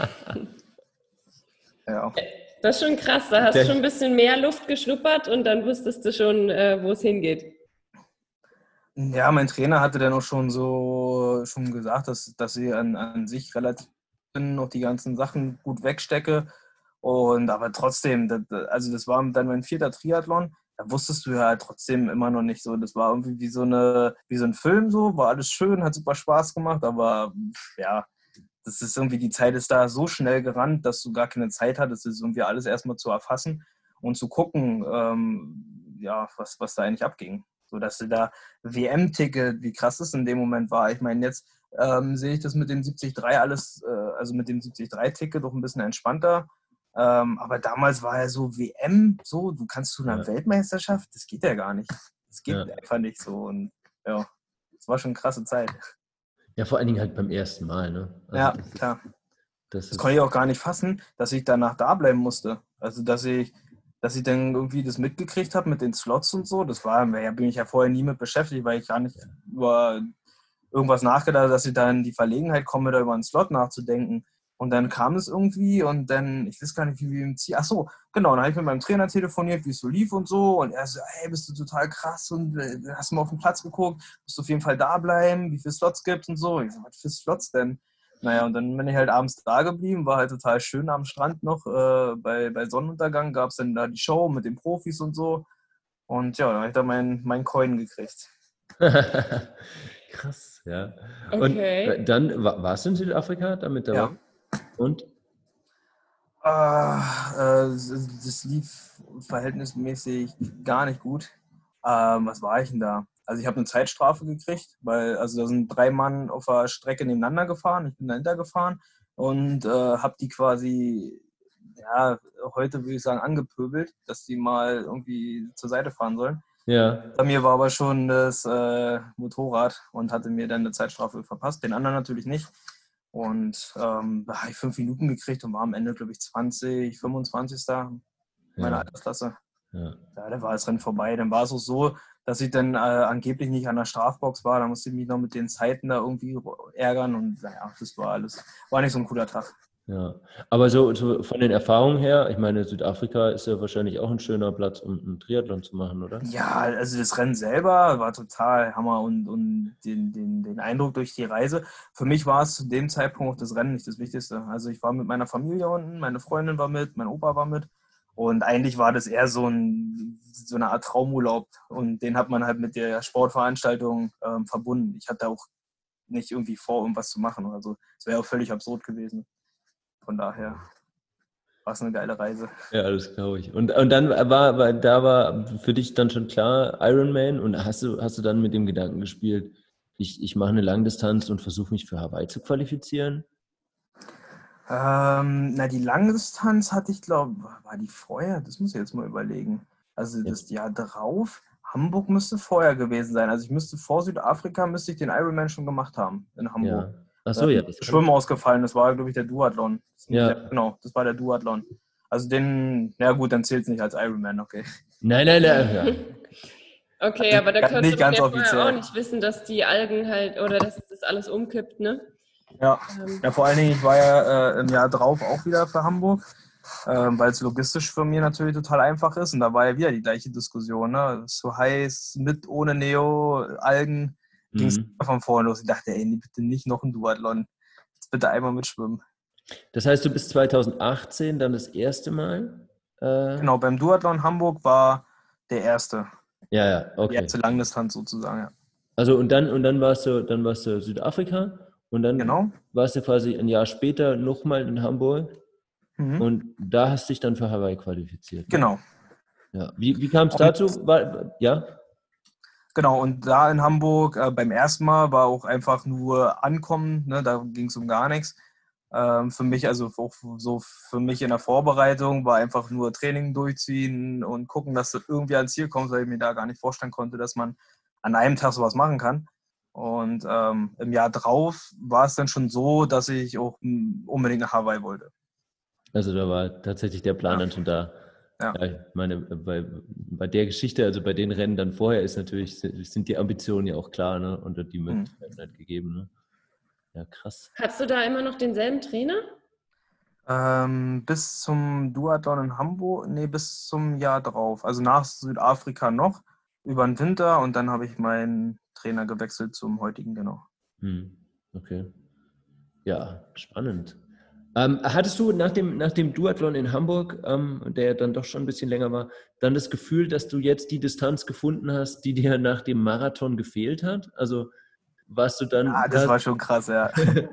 Ja. Das ist schon krass, da hast du schon ein bisschen mehr Luft geschnuppert und dann wusstest du schon, wo es hingeht. Ja, mein Trainer hatte dann auch schon gesagt, dass sie an sich relativ noch die ganzen Sachen gut wegstecke. Aber trotzdem, das war dann mein 4. Triathlon. Da wusstest du ja halt trotzdem immer noch nicht so. Das war irgendwie wie so ein Film so, war alles schön, hat super Spaß gemacht, aber ja, das ist irgendwie, die Zeit ist da so schnell gerannt, dass du gar keine Zeit hattest, das irgendwie alles erstmal zu erfassen und zu gucken, was da eigentlich abging. So dass du da WM-Ticket, wie krass es in dem Moment war. Ich meine, jetzt sehe ich das mit dem 73 alles, also mit dem 73-Ticket doch ein bisschen entspannter. Aber damals war ja so WM, so, du kannst zu einer Weltmeisterschaft, das geht ja gar nicht. Das geht einfach nicht so. Und ja, das war schon eine krasse Zeit. Ja, vor allen Dingen halt beim ersten Mal, ne? Also ja, klar. Das konnte ich auch gar nicht fassen, dass ich danach da bleiben musste. Also, dass ich dann irgendwie das mitgekriegt habe mit den Slots und so. Bin ich ja vorher nie mit beschäftigt, weil ich gar nicht über irgendwas nachgedacht habe, dass ich da in die Verlegenheit komme, da über einen Slot nachzudenken. Und dann kam es irgendwie und dann, ich weiß gar nicht, wie wir im Ziel. Achso, genau, dann habe ich mit meinem Trainer telefoniert, wie es so lief und so. Und er so, hey, bist du total krass und hast mal auf den Platz geguckt, musst du auf jeden Fall da bleiben, wie viele Slots gibt es und so. Ich so, was für Slots denn? Naja, und dann bin ich halt abends da geblieben, war halt total schön am Strand noch. Bei Sonnenuntergang gab es dann da die Show mit den Profis und so. Und ja, dann habe ich da mein Coin gekriegt. Krass, ja. Okay. Und dann warst du in Südafrika damit dabei? Ja. Und? Das lief verhältnismäßig gar nicht gut. Was war ich denn da? Also ich habe eine Zeitstrafe gekriegt, weil da sind 3 Mann auf der Strecke nebeneinander gefahren. Ich bin dahinter gefahren und habe die quasi, ja, heute würde ich sagen, angepöbelt, dass die mal irgendwie zur Seite fahren sollen. Ja. Bei mir war aber schon das Motorrad und hatte mir dann eine Zeitstrafe verpasst. Den anderen natürlich nicht. Und da habe ich 5 Minuten gekriegt und war am Ende, glaube ich, 25. meiner Altersklasse. Ja, da war das Rennen vorbei. Dann war es auch so, dass ich dann angeblich nicht an der Strafbox war. Da musste ich mich noch mit den Zeiten da irgendwie ärgern. Und naja, das war nicht so ein cooler Tag. Ja, aber so von den Erfahrungen her, ich meine, Südafrika ist ja wahrscheinlich auch ein schöner Platz, um einen Triathlon zu machen, oder? Ja, also das Rennen selber war total Hammer und den Eindruck durch die Reise. Für mich war es zu dem Zeitpunkt das Rennen nicht das Wichtigste. Also ich war mit meiner Familie unten, meine Freundin war mit, mein Opa war mit und eigentlich war das eher so eine Art Traumurlaub und den hat man halt mit der Sportveranstaltung verbunden. Ich hatte auch nicht irgendwie vor, irgendwas zu machen oder so. Es wäre auch völlig absurd gewesen. Von daher war es eine geile Reise. Ja, das glaube ich. Und dann war für dich dann schon klar Ironman und hast du dann mit dem Gedanken gespielt, ich mache eine Langdistanz und versuche mich für Hawaii zu qualifizieren? Na, die Langdistanz hatte ich, glaube, war die vorher? Das muss ich jetzt mal überlegen. Also Ja. das Jahr drauf, Hamburg müsste vorher gewesen sein. Also ich müsste vor Südafrika, müsste ich den Ironman schon gemacht haben in Hamburg. Ja. Ach so, ja, das kann Schwimmen ich. ausgefallen, das war, glaube ich, der Duathlon. Ja, Ja. genau, das war der Duathlon. Also den, ja gut, dann zählt es nicht als Ironman, okay. Nein, nein, nein. Ja. Okay, aber da könnte Nicht man ganz ja vorher auch offiziell. nicht wissen, dass die Algen halt oder dass das alles umkippt, ne? Ja. Ja, vor allen Dingen, ich war ja im Jahr drauf auch wieder für Hamburg, weil es logistisch für mich natürlich total einfach ist. Und da war ja wieder die gleiche Diskussion. Ne? So heiß, mit, ohne Neo, Algen, ging es Mhm. von vorne los. Ich dachte, ey, nee, bitte nicht noch ein Duathlon. Jetzt bitte einmal mitschwimmen. Das heißt, du bist 2018 dann das erste Mal? Genau, beim Duathlon Hamburg war der erste. Ja, ja, Die okay. erste Langdistanz sozusagen, ja. Also und dann warst du Südafrika und dann Genau. warst du quasi ein Jahr später nochmal in Hamburg Mhm. und da hast du dich dann für Hawaii qualifiziert. Ne? Genau. Ja. Wie kam es Und dazu? Ja? Genau, und da in Hamburg beim ersten Mal war auch einfach nur Ankommen, ne, da ging es um gar nichts. Für mich, also auch so für mich in der Vorbereitung, war einfach nur Training durchziehen und gucken, dass du irgendwie ans Ziel kommst, weil ich mir da gar nicht vorstellen konnte, dass man an einem Tag sowas machen kann. Und im Jahr drauf war es dann schon so, dass ich auch unbedingt nach Hawaii wollte. Also da war tatsächlich der Plan Ja, dann schon da. ja. Ja, ich meine, bei der Geschichte, also bei den Rennen dann vorher ist natürlich, sind die Ambitionen ja auch klar, ne? Und die Möglichkeiten halt gegeben, ne? Ja, krass. Hast du da immer noch denselben Trainer? Bis zum Duathlon in Hamburg, nee, bis zum Jahr drauf. Also nach Südafrika noch, über den Winter und dann habe ich meinen Trainer gewechselt zum heutigen, genau. Okay. Ja, spannend. Hattest du nach dem Duathlon in Hamburg, der dann doch schon ein bisschen länger war, dann das Gefühl, dass du jetzt die Distanz gefunden hast, die dir nach dem Marathon gefehlt hat? Also warst du dann Ah, das war schon krass, ja.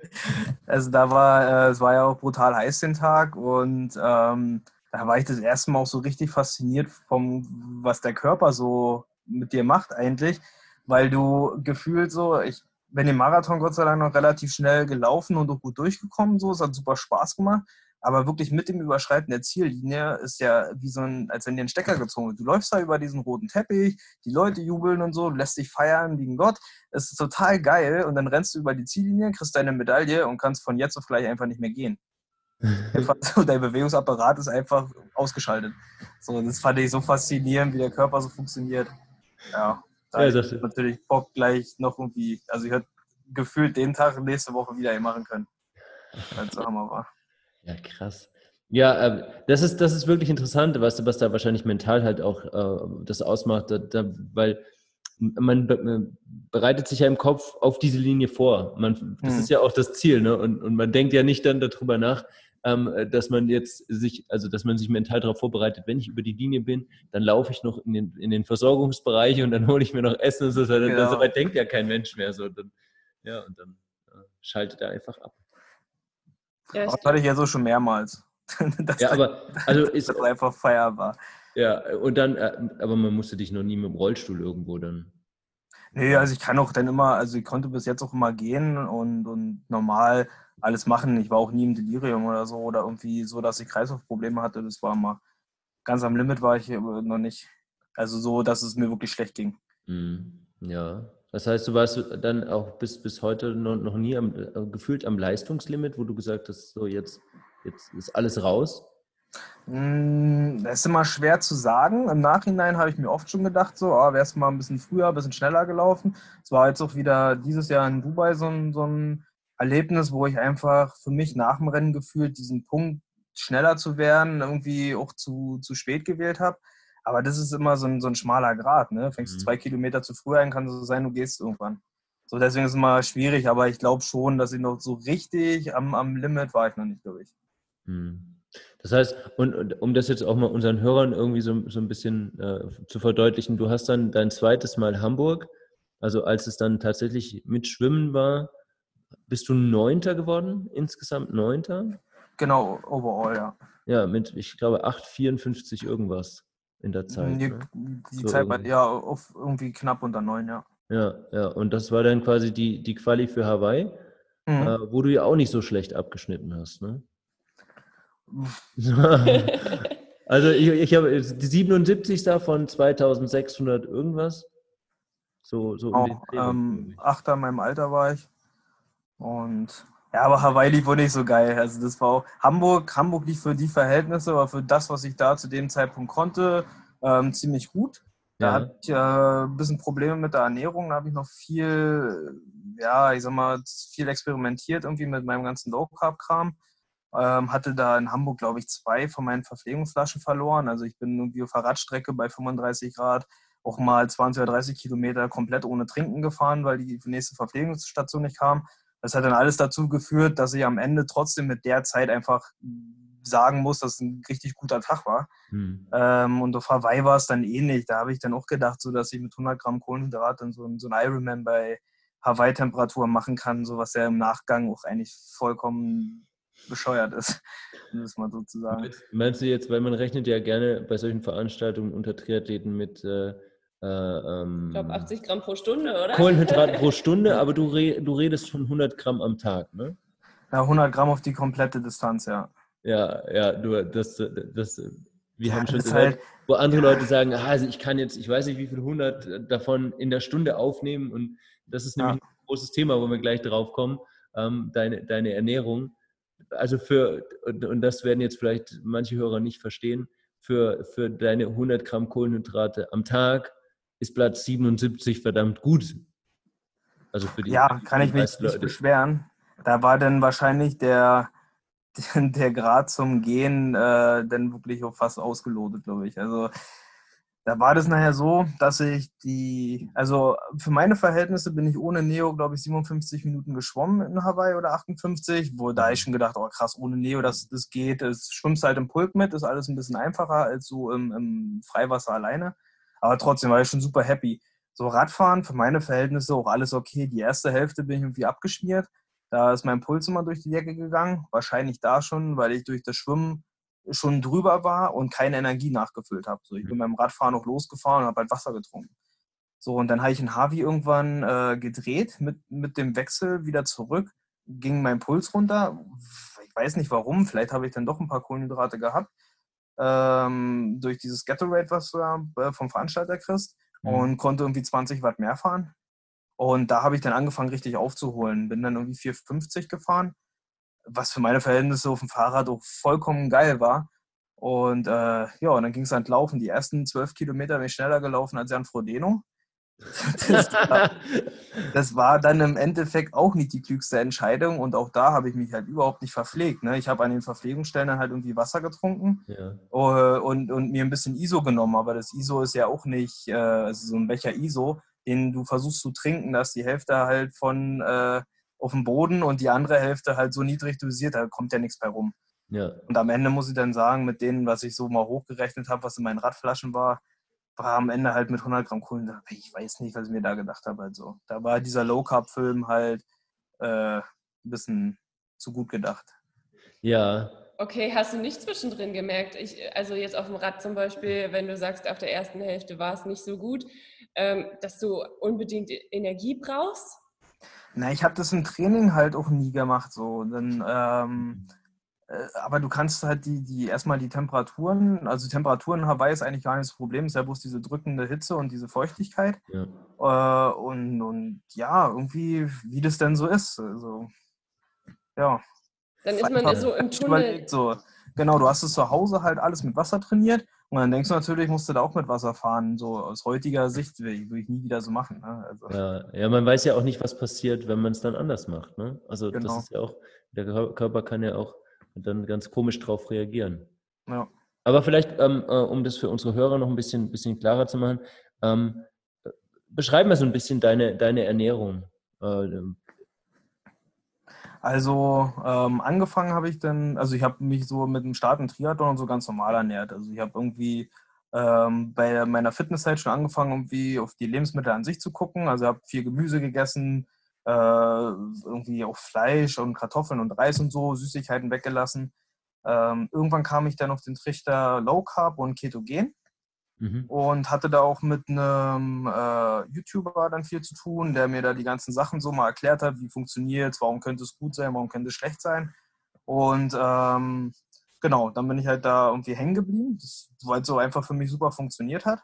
Also es war ja auch brutal heiß den Tag und da war ich das erste Mal auch so richtig fasziniert vom, was der Körper so mit dir macht eigentlich, weil du gefühlt so, ich bin den Marathon Gott sei Dank noch relativ schnell gelaufen und auch gut durchgekommen, so, es hat super Spaß gemacht, aber wirklich mit dem Überschreiten der Ziellinie ist ja wie so ein, als wenn dir ein Stecker gezogen wird. Du läufst da über diesen roten Teppich, die Leute jubeln und so, du lässt dich feiern wie ein Gott. Es ist total geil und dann rennst du über die Ziellinie, kriegst deine Medaille und kannst von jetzt auf gleich einfach nicht mehr gehen. Einfach so, dein Bewegungsapparat ist einfach ausgeschaltet. So, das fand ich so faszinierend, wie der Körper so funktioniert. Ja, da Ja, hätte sagte. ich natürlich Bock gleich noch irgendwie, also ich hätte gefühlt den Tag nächste Woche wieder machen können, weil es so Hammer war. Ja, krass. Ja, das ist wirklich interessant, was da wahrscheinlich mental halt auch das ausmacht, weil man bereitet sich ja im Kopf auf diese Linie vor. Das ist ja auch das Ziel, ne? Und man denkt ja nicht dann darüber nach, dass man dass man sich mental darauf vorbereitet, wenn ich über die Linie bin, dann laufe ich noch in den Versorgungsbereich und dann hole ich mir noch Essen und so. So Genau. weit denkt ja kein Mensch mehr so. Und dann schaltet er einfach ab. Ja, Das hatte ich ja so schon mehrmals. Ja, aber also das einfach feierbar. ja, und dann, aber man musste dich noch nie mit dem Rollstuhl irgendwo dann. Nee, also ich kann auch dann immer, also ich konnte bis jetzt auch immer gehen und normal alles machen. Ich war auch nie im Delirium oder so oder irgendwie so, dass ich Kreislaufprobleme hatte. Das war mal ganz am Limit war ich noch nicht. Also so, dass es mir wirklich schlecht ging. Ja, das heißt, du warst dann auch bis heute noch nie gefühlt am Leistungslimit, wo du gesagt hast, so jetzt ist alles raus? Das ist immer schwer zu sagen. Im Nachhinein habe ich mir oft schon gedacht, so, wärst du mal ein bisschen früher, ein bisschen schneller gelaufen. Es war jetzt auch wieder dieses Jahr in Dubai so ein Erlebnis, wo ich einfach für mich nach dem Rennen gefühlt diesen Punkt, schneller zu werden, irgendwie auch zu spät gewählt habe. Aber das ist immer so ein schmaler Grat. Ne? Fängst du 2 Kilometer zu früh ein, kann so sein, du gehst irgendwann. So, deswegen ist es immer schwierig, aber ich glaube schon, dass ich noch so richtig am Limit war ich noch nicht, glaube ich. Das heißt, und um das jetzt auch mal unseren Hörern irgendwie so ein bisschen zu verdeutlichen, du hast dann dein zweites Mal Hamburg, also als es dann tatsächlich mit Schwimmen war, bist du Neunter geworden, insgesamt Neunter? Genau, overall, ja. Ja, mit, ich glaube, 8,54 irgendwas in der Zeit. Die, Ne? die So Zeit war irgendwie. ja auf irgendwie knapp unter 9, ja. Ja, und das war dann quasi die Quali für Hawaii, Mhm. wo du ja auch nicht so schlecht abgeschnitten hast, ne? Also ich habe 77 von 2600 irgendwas. So um den Dreh rum, glaube ich. Achter in meinem Alter war ich. Und ja, aber Hawaii lief wohl nicht so geil. Also das war auch Hamburg. Hamburg lief für die Verhältnisse, aber für das, was ich da zu dem Zeitpunkt konnte, ziemlich gut. Da hatte Ja. ich ein bisschen Probleme mit der Ernährung. Da habe ich noch viel, ja, ich sag mal, viel experimentiert irgendwie mit meinem ganzen Low-Carb-Kram. Hatte da in Hamburg, glaube ich, 2 von meinen Verpflegungsflaschen verloren. Also ich bin irgendwie auf der Radstrecke bei 35 Grad auch mal 20 oder 30 Kilometer komplett ohne Trinken gefahren, weil die nächste Verpflegungsstation nicht kam. Das hat dann alles dazu geführt, dass ich am Ende trotzdem mit der Zeit einfach sagen muss, dass es ein richtig guter Tag war. Hm. Und auf Hawaii war es dann ähnlich. Da habe ich dann auch gedacht, so dass ich mit 100 Gramm Kohlenhydrate so ein Ironman bei Hawaii-Temperatur machen kann, so was ja im Nachgang auch eigentlich vollkommen bescheuert ist, um das mal so zu sagen. Meinst du jetzt, weil man rechnet ja gerne bei solchen Veranstaltungen unter Triathleten mit Ich glaube 80 Gramm pro Stunde, oder? Kohlenhydraten pro Stunde, aber du redest von 100 Gramm am Tag, ne? Ja, 100 Gramm auf die komplette Distanz, ja. Ja, ja, wir haben Ja, schon das ist gehört, halt, wo andere ja, Leute sagen, also ich kann jetzt, ich weiß nicht, wie viel 100 davon in der Stunde aufnehmen, und das ist nämlich ja. ein großes Thema, wo wir gleich drauf kommen, deine Ernährung. Also und das werden jetzt vielleicht manche Hörer nicht verstehen, für deine 100 Gramm Kohlenhydrate am Tag ist Platz 77 verdammt gut. Also für Ja, für kann die ich mich meisten nicht Leute. beschweren. Da war dann wahrscheinlich der Grad zum Gehen dann wirklich auch fast ausgelotet, glaube ich. Also da war das nachher so, dass also für meine Verhältnisse bin ich ohne Neo, glaube ich, 57 Minuten geschwommen in Hawaii oder 58, wo da ich schon gedacht, oh krass, ohne Neo, das geht. Das schwimmst halt im Pulk mit, ist alles ein bisschen einfacher als so im Freiwasser alleine. Aber trotzdem war ich schon super happy. So Radfahren, für meine Verhältnisse auch alles okay. Die erste Hälfte bin ich irgendwie abgeschmiert. Da ist mein Puls immer durch die Decke gegangen. Wahrscheinlich da schon, weil ich durch das Schwimmen schon drüber war und keine Energie nachgefüllt habe. So, ich bin beim Radfahren auch losgefahren und habe halt Wasser getrunken. So, und dann habe ich in Harvey irgendwann gedreht mit dem Wechsel wieder zurück. Ging mein Puls runter. Ich weiß nicht warum. Vielleicht habe ich dann doch ein paar Kohlenhydrate gehabt. Durch dieses Gatorade, was du vom Veranstalter kriegst. Mhm. Und konnte irgendwie 20 Watt mehr fahren. Und da habe ich dann angefangen, richtig aufzuholen. Bin dann irgendwie 450 gefahren, was für meine Verhältnisse auf dem Fahrrad auch vollkommen geil war. Und ja, und dann ging es halt laufen. Die ersten 12 Kilometer bin ich schneller gelaufen als Jan Frodeno. Das war, das war dann im Endeffekt auch nicht die klügste Entscheidung. Und auch da habe ich mich halt überhaupt nicht verpflegt. Ne? Ich habe an den Verpflegungsstellen dann halt irgendwie Wasser getrunken Ja. und mir ein bisschen ISO genommen. Aber das ISO ist ja auch nicht also so ein Becher ISO, den du versuchst zu trinken. Da ist die Hälfte halt von auf dem Boden und die andere Hälfte halt so niedrig dosiert. Da kommt ja nichts bei rum. Ja. Und am Ende muss ich dann sagen, mit denen, was ich so mal hochgerechnet habe, was in meinen Radflaschen war am Ende halt mit 100 Gramm Kohlenhydrate. Ich weiß nicht, was ich mir da gedacht habe. Also, da war dieser Low-Carb-Film halt ein bisschen zu gut gedacht. Ja. Okay, hast du nicht zwischendrin gemerkt? Also jetzt auf dem Rad zum Beispiel, wenn du sagst, auf der ersten Hälfte war es nicht so gut, dass du unbedingt Energie brauchst? Na, ich habe das im Training halt auch nie gemacht. So. Dann, aber du kannst halt erstmal die Temperaturen, also Temperaturen in Hawaii ist eigentlich gar nicht das Problem, es ist ja bloß diese drückende Hitze und diese Feuchtigkeit. Ja. Und ja, irgendwie, wie das denn so ist. Also, ja. Dann ist man so im Tunnel. Überlegt, so, genau, du hast es zu Hause halt alles mit Wasser trainiert und dann denkst du natürlich, musst du da auch mit Wasser fahren. So aus heutiger Sicht würde ich nie wieder so machen. Ne? Also, Ja, man weiß ja auch nicht, was passiert, wenn man es dann anders macht. Ne? Also das genau. ist ja auch, der Körper kann ja auch dann ganz komisch drauf reagieren. Ja. Aber vielleicht, um das für unsere Hörer noch ein bisschen klarer zu machen, beschreib mal so ein bisschen deine Ernährung. Also angefangen habe ich dann, also ich habe mich so mit dem Start in Triathlon und so ganz normal ernährt. Also ich habe irgendwie bei meiner Fitnesszeit schon angefangen, irgendwie auf die Lebensmittel an sich zu gucken. Also ich habe viel Gemüse gegessen, irgendwie auch Fleisch und Kartoffeln und Reis und so, Süßigkeiten weggelassen. Irgendwann kam ich dann auf den Trichter Low Carb und Ketogen. Und hatte da auch mit einem YouTuber dann viel zu tun, der mir da die ganzen Sachen so mal erklärt hat, wie funktioniert es, warum könnte es gut sein, warum könnte es schlecht sein. Und Genau, dann bin ich halt da irgendwie hängen geblieben, weil es so einfach für mich super funktioniert hat.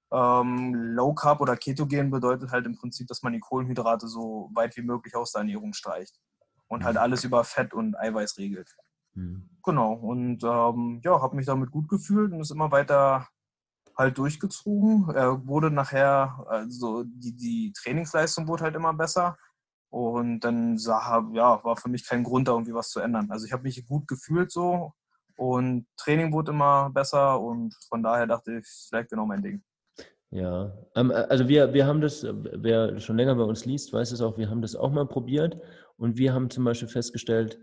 Low Carb oder Ketogen bedeutet halt im Prinzip, dass man die Kohlenhydrate so weit wie möglich aus der Ernährung streicht und halt alles über Fett und Eiweiß regelt. Mhm. Genau, und habe mich damit gut gefühlt und ist immer weiter halt durchgezogen. Wurde nachher, also die Trainingsleistung wurde halt immer besser. Und dann war für mich kein Grund, da irgendwie was zu ändern. Also ich habe mich gut gefühlt so und Training wurde immer besser und von daher dachte ich, vielleicht genau mein Ding. Ja, also wir haben das, wer schon länger bei uns liest, weiß es auch, wir haben das auch mal probiert und wir haben zum Beispiel festgestellt,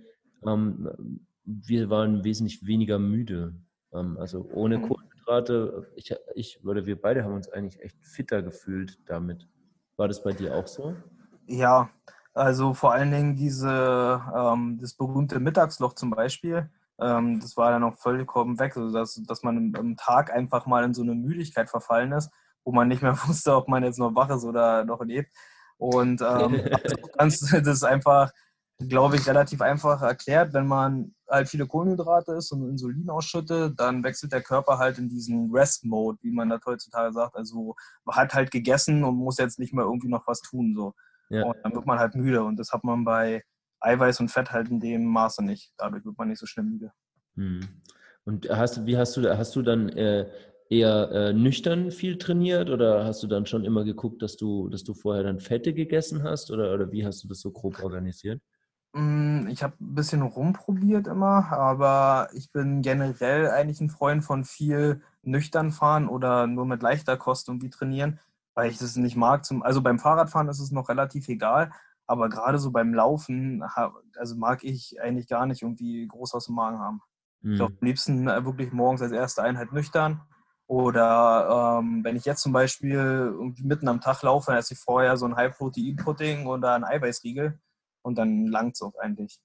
wir waren wesentlich weniger müde. Also ohne Kohlenhydrate, ich oder wir beide haben uns eigentlich echt fitter gefühlt damit. War das bei dir auch so? Ja, also vor allen Dingen das berühmte Mittagsloch zum Beispiel, das war dann auch vollkommen weg, also dass man am Tag einfach mal in so eine Müdigkeit verfallen ist, wo man nicht mehr wusste, ob man jetzt noch wach ist oder noch lebt. Und das ist einfach, glaube ich, relativ einfach erklärt. Wenn man halt viele Kohlenhydrate isst und Insulin ausschüttet, dann wechselt der Körper halt in diesen Rest-Mode, wie man das heutzutage sagt. Also man hat halt gegessen und muss jetzt nicht mehr irgendwie noch was tun. So. Ja. Und dann wird man halt müde und das hat man bei Eiweiß und Fett halt in dem Maße nicht. Dadurch wird man nicht so schnell müde. Und hast du dann eher nüchtern viel trainiert oder hast du dann schon immer geguckt, dass du vorher dann Fette gegessen hast oder wie hast du das so grob organisiert? Ich habe ein bisschen rumprobiert immer, aber ich bin generell eigentlich ein Freund von viel nüchtern fahren oder nur mit leichter Kost irgendwie trainieren, weil ich das nicht mag. Also beim Fahrradfahren ist es noch relativ egal, aber gerade so beim Laufen, also mag ich eigentlich gar nicht irgendwie groß aus dem Magen haben. Ich glaube, am liebsten wirklich morgens als erste Einheit nüchtern. Oder wenn ich jetzt zum Beispiel irgendwie mitten am Tag laufe, dann esse ich vorher so ein High-Protein-Pudding oder ein Eiweißriegel und dann langt es auch eigentlich.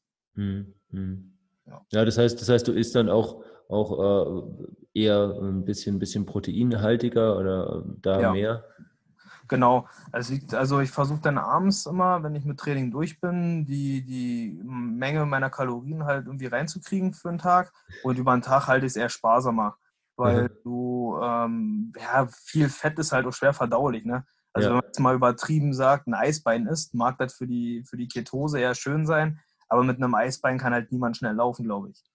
Ja. Ja, das heißt, du isst dann auch eher ein bisschen proteinhaltiger oder da Ja, mehr? genau. Also ich versuche dann abends immer, wenn ich mit Training durch bin, die Menge meiner Kalorien halt irgendwie reinzukriegen für den Tag. Und über den Tag halte ich es eher sparsamer, weil viel Fett ist halt auch schwer verdaulich, ne? Also wenn Ja. man jetzt mal übertrieben sagt, ein Eisbein isst, mag das für die Ketose eher schön sein, aber mit einem Eisbein kann halt niemand schnell laufen, glaube ich.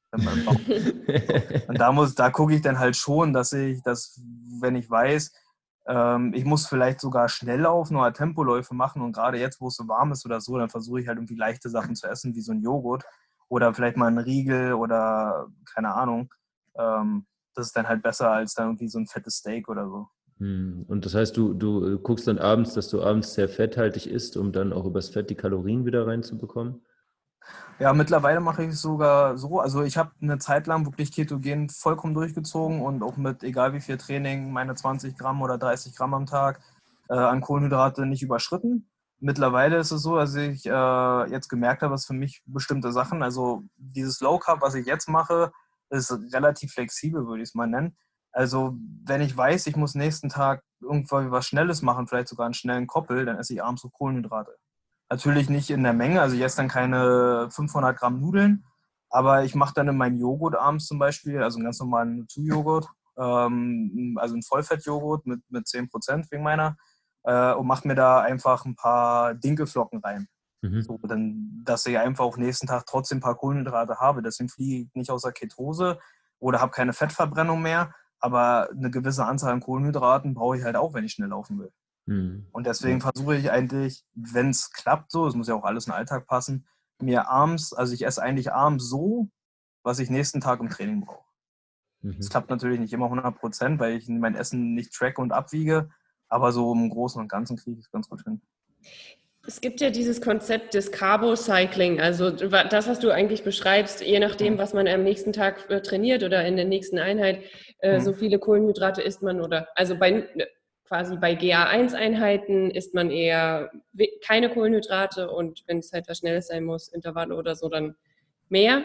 Und da gucke ich dann halt schon, dass wenn ich weiß, ich muss vielleicht sogar schnell laufen oder Tempoläufe machen und gerade jetzt, wo es so warm ist oder so, dann versuche ich halt irgendwie leichte Sachen zu essen, wie so ein Joghurt oder vielleicht mal einen Riegel oder keine Ahnung. Das ist dann halt besser als dann irgendwie so ein fettes Steak oder so. Und das heißt, du guckst dann abends, dass du abends sehr fetthaltig isst, um dann auch übers Fett die Kalorien wieder reinzubekommen? Ja, mittlerweile mache ich es sogar so. Also ich habe eine Zeit lang wirklich ketogen vollkommen durchgezogen und auch mit egal wie viel Training meine 20 Gramm oder 30 Gramm am Tag an Kohlenhydrate nicht überschritten. Mittlerweile ist es so, dass ich jetzt gemerkt habe, dass für mich bestimmte Sachen, also dieses Low Carb, was ich jetzt mache, ist relativ flexibel, würde ich es mal nennen. Also wenn ich weiß, ich muss nächsten Tag irgendwas was Schnelles machen, vielleicht sogar einen schnellen Koppel, dann esse ich abends so Kohlenhydrate. Natürlich nicht in der Menge, also ich esse dann keine 500 Gramm Nudeln, aber ich mache dann in meinen Joghurt abends zum Beispiel, also einen ganz normalen Natur-Joghurt, also einen Vollfett-Joghurt mit 10% wegen meiner, und mache mir da einfach ein paar Dinkelflocken rein. So, dann, dass ich einfach auch nächsten Tag trotzdem ein paar Kohlenhydrate habe. Deswegen fliege ich nicht aus der Ketose oder habe keine Fettverbrennung mehr, aber eine gewisse Anzahl an Kohlenhydraten brauche ich halt auch, wenn ich schnell laufen will. Und deswegen versuche ich eigentlich, wenn es klappt so, es muss ja auch alles in den Alltag passen, mir abends, also ich esse eigentlich abends so, was ich nächsten Tag im Training brauche. Es klappt natürlich nicht immer 100%, weil ich mein Essen nicht tracke und abwiege, aber so im Großen und Ganzen kriege ich es ganz gut hin. Es gibt ja dieses Konzept des Carbo-Cycling, also das, was du eigentlich beschreibst, je nachdem, was man am nächsten Tag trainiert oder in der nächsten Einheit, so viele Kohlenhydrate isst man oder, also quasi bei GA1-Einheiten isst man eher keine Kohlenhydrate und wenn es halt was Schnelles sein muss, Intervalle oder so, dann mehr.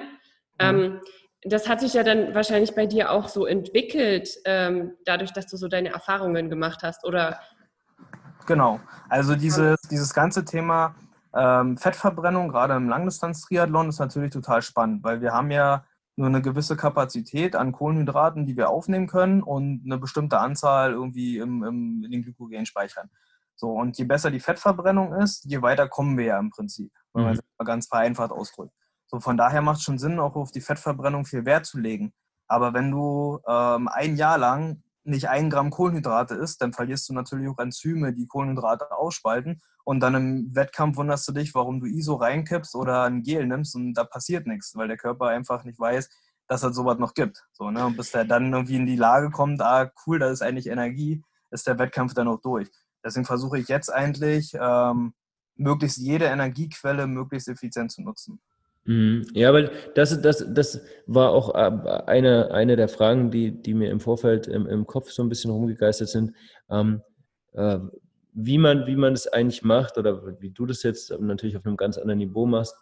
Das hat sich ja dann wahrscheinlich bei dir auch so entwickelt, dadurch, dass du so deine Erfahrungen gemacht hast, oder? Genau, also dieses ganze Thema Fettverbrennung, gerade im Langdistanz-Triathlon, ist natürlich total spannend, weil wir haben ja nur eine gewisse Kapazität an Kohlenhydraten, die wir aufnehmen können und eine bestimmte Anzahl irgendwie in den Glykogen speichern. So, und je besser die Fettverbrennung ist, je weiter kommen wir ja im Prinzip, wenn man es mal ganz vereinfacht ausdrückt. So, von daher macht es schon Sinn, auch auf die Fettverbrennung viel Wert zu legen. Aber wenn du ein Jahr lang nicht 1 Gramm Kohlenhydrate isst, dann verlierst du natürlich auch Enzyme, die Kohlenhydrate ausspalten. Und dann im Wettkampf wunderst du dich, warum du ISO reinkippst oder ein Gel nimmst und da passiert nichts, weil der Körper einfach nicht weiß, dass es sowas noch gibt. So, ne? Und bis der dann irgendwie in die Lage kommt, cool, da ist eigentlich Energie, ist der Wettkampf dann auch durch. Deswegen versuche ich jetzt eigentlich, möglichst jede Energiequelle möglichst effizient zu nutzen. Ja, weil das war auch eine der Fragen, die mir im Vorfeld im Kopf so ein bisschen rumgegeistert sind. Äh, wie man es eigentlich macht oder wie du das jetzt natürlich auf einem ganz anderen Niveau machst,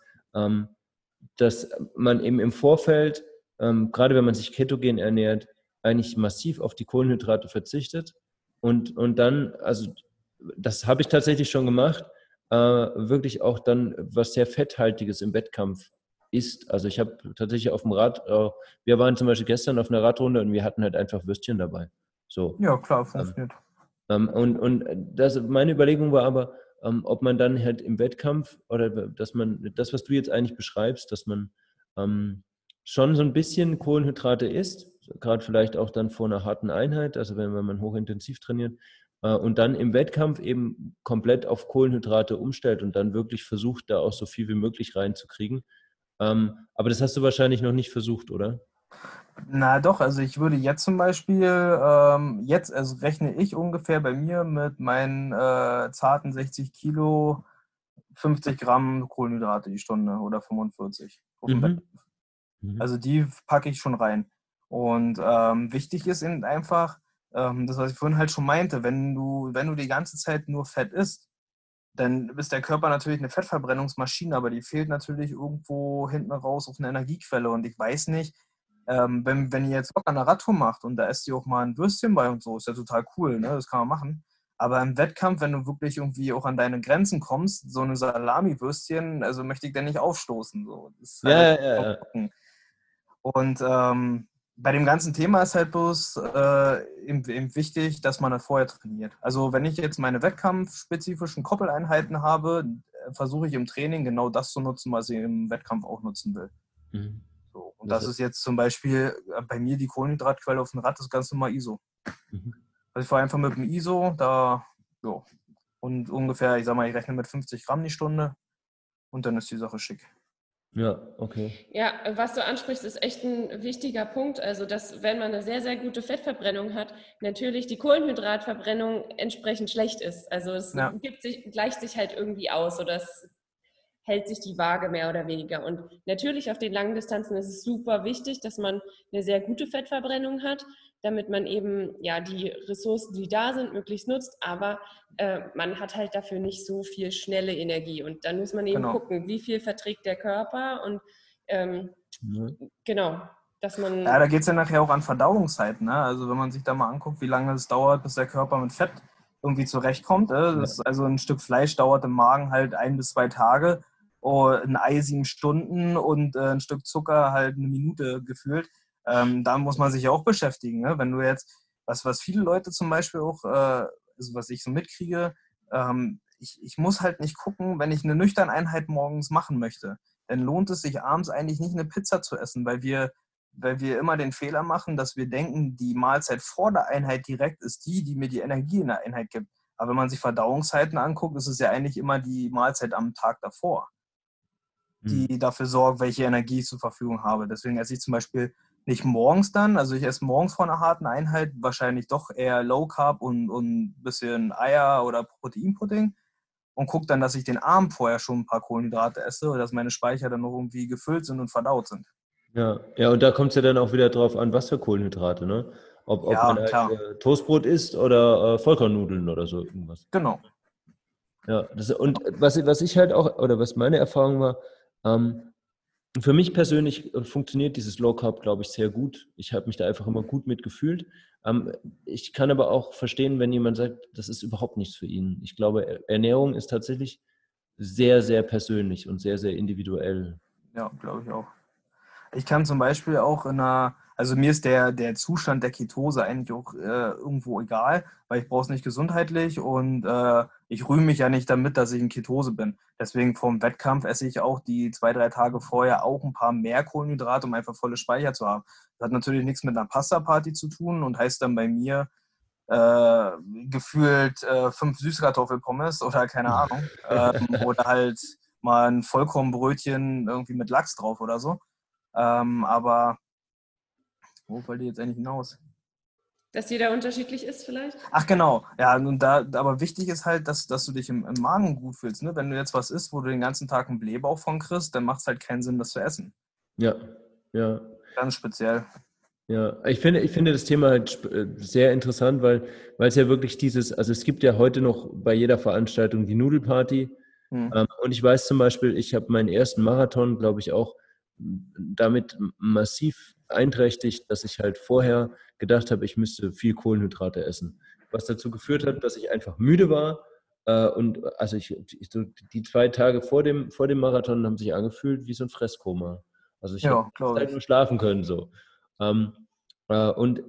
dass man eben im Vorfeld, gerade wenn man sich ketogen ernährt, eigentlich massiv auf die Kohlenhydrate verzichtet und dann, also das habe ich tatsächlich schon gemacht, wirklich auch dann was sehr Fetthaltiges im Wettkampf isst. Also ich habe tatsächlich auf dem Rad, wir waren zum Beispiel gestern auf einer Radrunde und wir hatten halt einfach Würstchen dabei. So. Ja, klar, funktioniert. Und meine Überlegung war aber, ob man dann halt im Wettkampf oder dass man das, was du jetzt eigentlich beschreibst, dass man schon so ein bisschen Kohlenhydrate isst, gerade vielleicht auch dann vor einer harten Einheit, also wenn man hochintensiv trainiert, und dann im Wettkampf eben komplett auf Kohlenhydrate umstellt und dann wirklich versucht, da auch so viel wie möglich reinzukriegen. Aber das hast du wahrscheinlich noch nicht versucht, oder? Na doch, also ich würde jetzt zum Beispiel, also rechne ich ungefähr bei mir mit meinen zarten 60 Kilo 50 Gramm Kohlenhydrate die Stunde oder 45 auf dem Wettkampf. Also die packe ich schon rein. Und wichtig ist eben einfach, das, was ich vorhin halt schon meinte, wenn du die ganze Zeit nur Fett isst, dann ist der Körper natürlich eine Fettverbrennungsmaschine, aber die fehlt natürlich irgendwo hinten raus auf eine Energiequelle. Und ich weiß nicht, wenn ihr jetzt locker eine Radtour macht und da esst ihr auch mal ein Würstchen bei und so, ist ja total cool, ne? Das kann man machen. Aber im Wettkampf, wenn du wirklich irgendwie auch an deine Grenzen kommst, so eine Salami-Würstchen, also möchte ich dir nicht aufstoßen. So. Das ist halt Ja. und bei dem ganzen Thema ist halt bloß eben wichtig, dass man das vorher trainiert. Also wenn ich jetzt meine wettkampfspezifischen Koppeleinheiten habe, versuche ich im Training genau das zu nutzen, was ich im Wettkampf auch nutzen will. So, und das ist jetzt zum Beispiel bei mir die Kohlenhydratquelle auf dem Rad, das ganz normal ISO. Also ich fahre einfach mit dem ISO, und ungefähr, ich sag mal, ich rechne mit 50 Gramm die Stunde und dann ist die Sache schick. Ja, okay. Ja, was du ansprichst, ist echt ein wichtiger Punkt. Also, dass wenn man eine sehr, sehr gute Fettverbrennung hat, natürlich die Kohlenhydratverbrennung entsprechend schlecht ist. Also es gleicht sich halt irgendwie aus oder es hält sich die Waage mehr oder weniger. Und natürlich auf den langen Distanzen ist es super wichtig, dass man eine sehr gute Fettverbrennung hat, damit man eben die Ressourcen, die da sind, möglichst nutzt. Aber man hat halt dafür nicht so viel schnelle Energie. Und dann muss man eben gucken, wie viel verträgt der Körper und genau, dass man... Ja, da geht es ja nachher auch an Verdauungszeiten. Ne? Also wenn man sich da mal anguckt, wie lange es dauert, bis der Körper mit Fett irgendwie zurechtkommt. Also ein Stück Fleisch dauert im Magen halt 1 bis 2 Tage, ein Ei 7 Stunden und ein Stück Zucker halt 1 Minute gefühlt. Da muss man sich auch beschäftigen. Ne? Wenn du jetzt, was viele Leute zum Beispiel auch, also was ich so mitkriege, ich muss halt nicht gucken, wenn ich eine nüchterne Einheit morgens machen möchte, dann lohnt es sich abends eigentlich nicht eine Pizza zu essen, weil wir immer den Fehler machen, dass wir denken, die Mahlzeit vor der Einheit direkt ist die mir die Energie in der Einheit gibt. Aber wenn man sich Verdauungszeiten anguckt, ist es ja eigentlich immer die Mahlzeit am Tag davor, die dafür sorgt, welche Energie ich zur Verfügung habe. Deswegen esse ich zum Beispiel nicht morgens dann, also ich esse morgens vor einer harten Einheit wahrscheinlich doch eher Low Carb und ein bisschen Eier oder Proteinpudding und gucke dann, dass ich den Abend vorher schon ein paar Kohlenhydrate esse, dass meine Speicher dann noch irgendwie gefüllt sind und verdaut sind. Ja, und da kommt es ja dann auch wieder drauf an, was für Kohlenhydrate, ne? Ob man halt Toastbrot isst oder Vollkornnudeln oder so irgendwas. Genau. Ja, und was ich halt auch, oder was meine Erfahrung war, für mich persönlich funktioniert dieses Low Carb, glaube ich, sehr gut. Ich habe mich da einfach immer gut mitgefühlt. Ich kann aber auch verstehen, wenn jemand sagt, das ist überhaupt nichts für ihn. Ich glaube, Ernährung ist tatsächlich sehr, sehr persönlich und sehr, sehr individuell. Ja, glaube ich auch. Ich kann zum Beispiel auch also mir ist der Zustand der Ketose eigentlich auch irgendwo egal, weil ich brauche es nicht gesundheitlich und ich rühme mich ja nicht damit, dass ich in Ketose bin. Deswegen vorm Wettkampf esse ich auch die 2, 3 Tage vorher auch ein paar mehr Kohlenhydrate, um einfach volle Speicher zu haben. Das hat natürlich nichts mit einer Pasta-Party zu tun und heißt dann bei mir äh, gefühlt 5 Süßkartoffelpommes oder keine Ahnung. Oder halt mal ein Vollkornbrötchen irgendwie mit Lachs drauf oder so. Aber wo wollt ihr jetzt eigentlich hinaus? Dass jeder unterschiedlich ist vielleicht? Ach genau, ja, und aber wichtig ist halt, dass du dich im Magen gut fühlst. Ne? Wenn du jetzt was isst, wo du den ganzen Tag einen Blähbauch von kriegst, dann macht es halt keinen Sinn, das zu essen. Ja, ja. Ganz speziell. Ja, ich finde das Thema halt sehr interessant, weil es ja wirklich also es gibt ja heute noch bei jeder Veranstaltung die Nudelparty. Hm. Und ich weiß zum Beispiel, ich habe meinen ersten Marathon, glaube ich, auch damit massiv einträchtigt, dass ich halt vorher gedacht habe, ich müsste viel Kohlenhydrate essen. Was dazu geführt hat, dass ich einfach müde war. Und also so die 2 Tage vor dem Marathon haben sich angefühlt wie so ein Fresskoma. Also ich habe Ja, glaube halt ich. nur schlafen können so. Ähm, und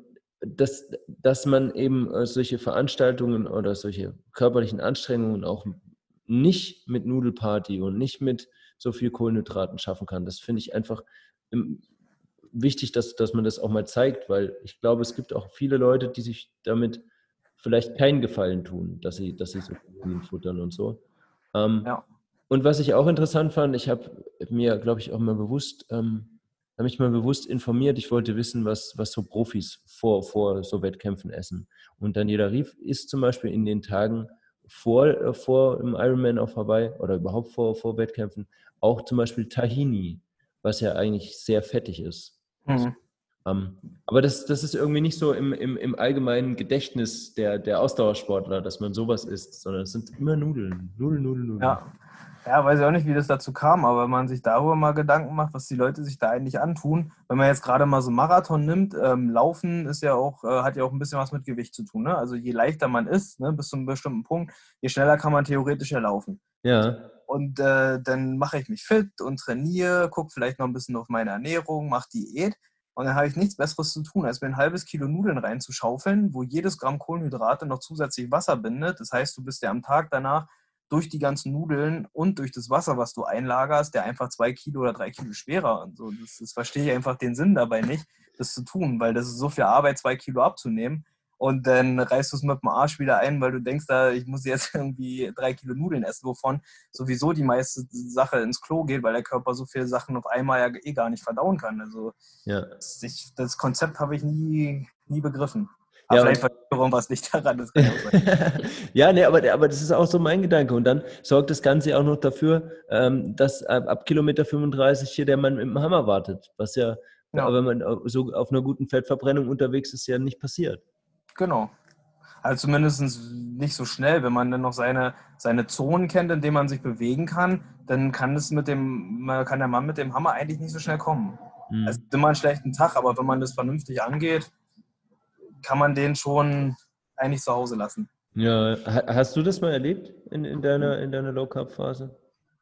dass man eben solche Veranstaltungen oder solche körperlichen Anstrengungen auch nicht mit Nudelparty und nicht mit so viel Kohlenhydraten schaffen kann, das finde ich einfach wichtig, dass man das auch mal zeigt, weil ich glaube, es gibt auch viele Leute, die sich damit vielleicht keinen Gefallen tun, dass sie so viel futtern und so. Ja. Und was ich auch interessant fand, ich habe mir, glaube ich, auch mal habe mich mal bewusst informiert. Ich wollte wissen, was so Profis vor so Wettkämpfen essen. Und Daniela Rief isst zum Beispiel in den Tagen vor dem Ironman auf Hawaii oder überhaupt vor Wettkämpfen auch zum Beispiel Tahini, was ja eigentlich sehr fettig ist. Hm. Aber das ist irgendwie nicht so im allgemeinen Gedächtnis der Ausdauersportler, dass man sowas isst, sondern es sind immer Nudeln. Nudeln, Nudeln, Nudeln. Ja. Ja, weiß ich auch nicht, wie das dazu kam, aber wenn man sich darüber mal Gedanken macht, was die Leute sich da eigentlich antun, wenn man jetzt gerade mal so einen Marathon nimmt, Laufen ist ja auch, hat ja auch ein bisschen was mit Gewicht zu tun. Ne? Also je leichter man ist, ne, bis zu einem bestimmten Punkt, je schneller kann man theoretisch ja laufen. Ja. Und dann mache ich mich fit und trainiere, gucke vielleicht noch ein bisschen auf meine Ernährung, mache Diät. Und dann habe ich nichts Besseres zu tun, als mir ein halbes Kilo Nudeln reinzuschaufeln, wo jedes Gramm Kohlenhydrate noch zusätzlich Wasser bindet. Das heißt, du bist ja am Tag danach durch die ganzen Nudeln und durch das Wasser, was du einlagerst, der einfach 2 Kilo oder 3 Kilo schwerer. Und so, das verstehe ich einfach den Sinn dabei nicht, das zu tun, weil das ist so viel Arbeit, 2 Kilo abzunehmen. Und dann reißt du es mit dem Arsch wieder ein, weil du denkst, ich muss jetzt irgendwie 3 Kilo Nudeln essen, wovon sowieso die meiste Sache ins Klo geht, weil der Körper so viele Sachen auf einmal ja eh gar nicht verdauen kann. Also Ja. das Konzept habe ich nie begriffen. Aber Ja, vielleicht verstehe was nicht daran, das kann ja auch sein. ja, nee, aber das ist auch so mein Gedanke. Und dann sorgt das Ganze auch noch dafür, dass ab Kilometer 35 hier der Mann mit dem Hammer wartet. Was ja, Ja, wenn man so auf einer guten Fettverbrennung unterwegs ist, ja nicht passiert. genau. Also zumindest nicht so schnell. Wenn man dann noch seine Zonen kennt, in denen man sich bewegen kann, dann kann der Mann mit dem Hammer eigentlich nicht so schnell kommen. Also Mhm. ist immer einen schlechten Tag, aber wenn man das vernünftig angeht, kann man den schon eigentlich zu Hause lassen. Ja, hast du das mal erlebt in deiner Low-Carb-Phase?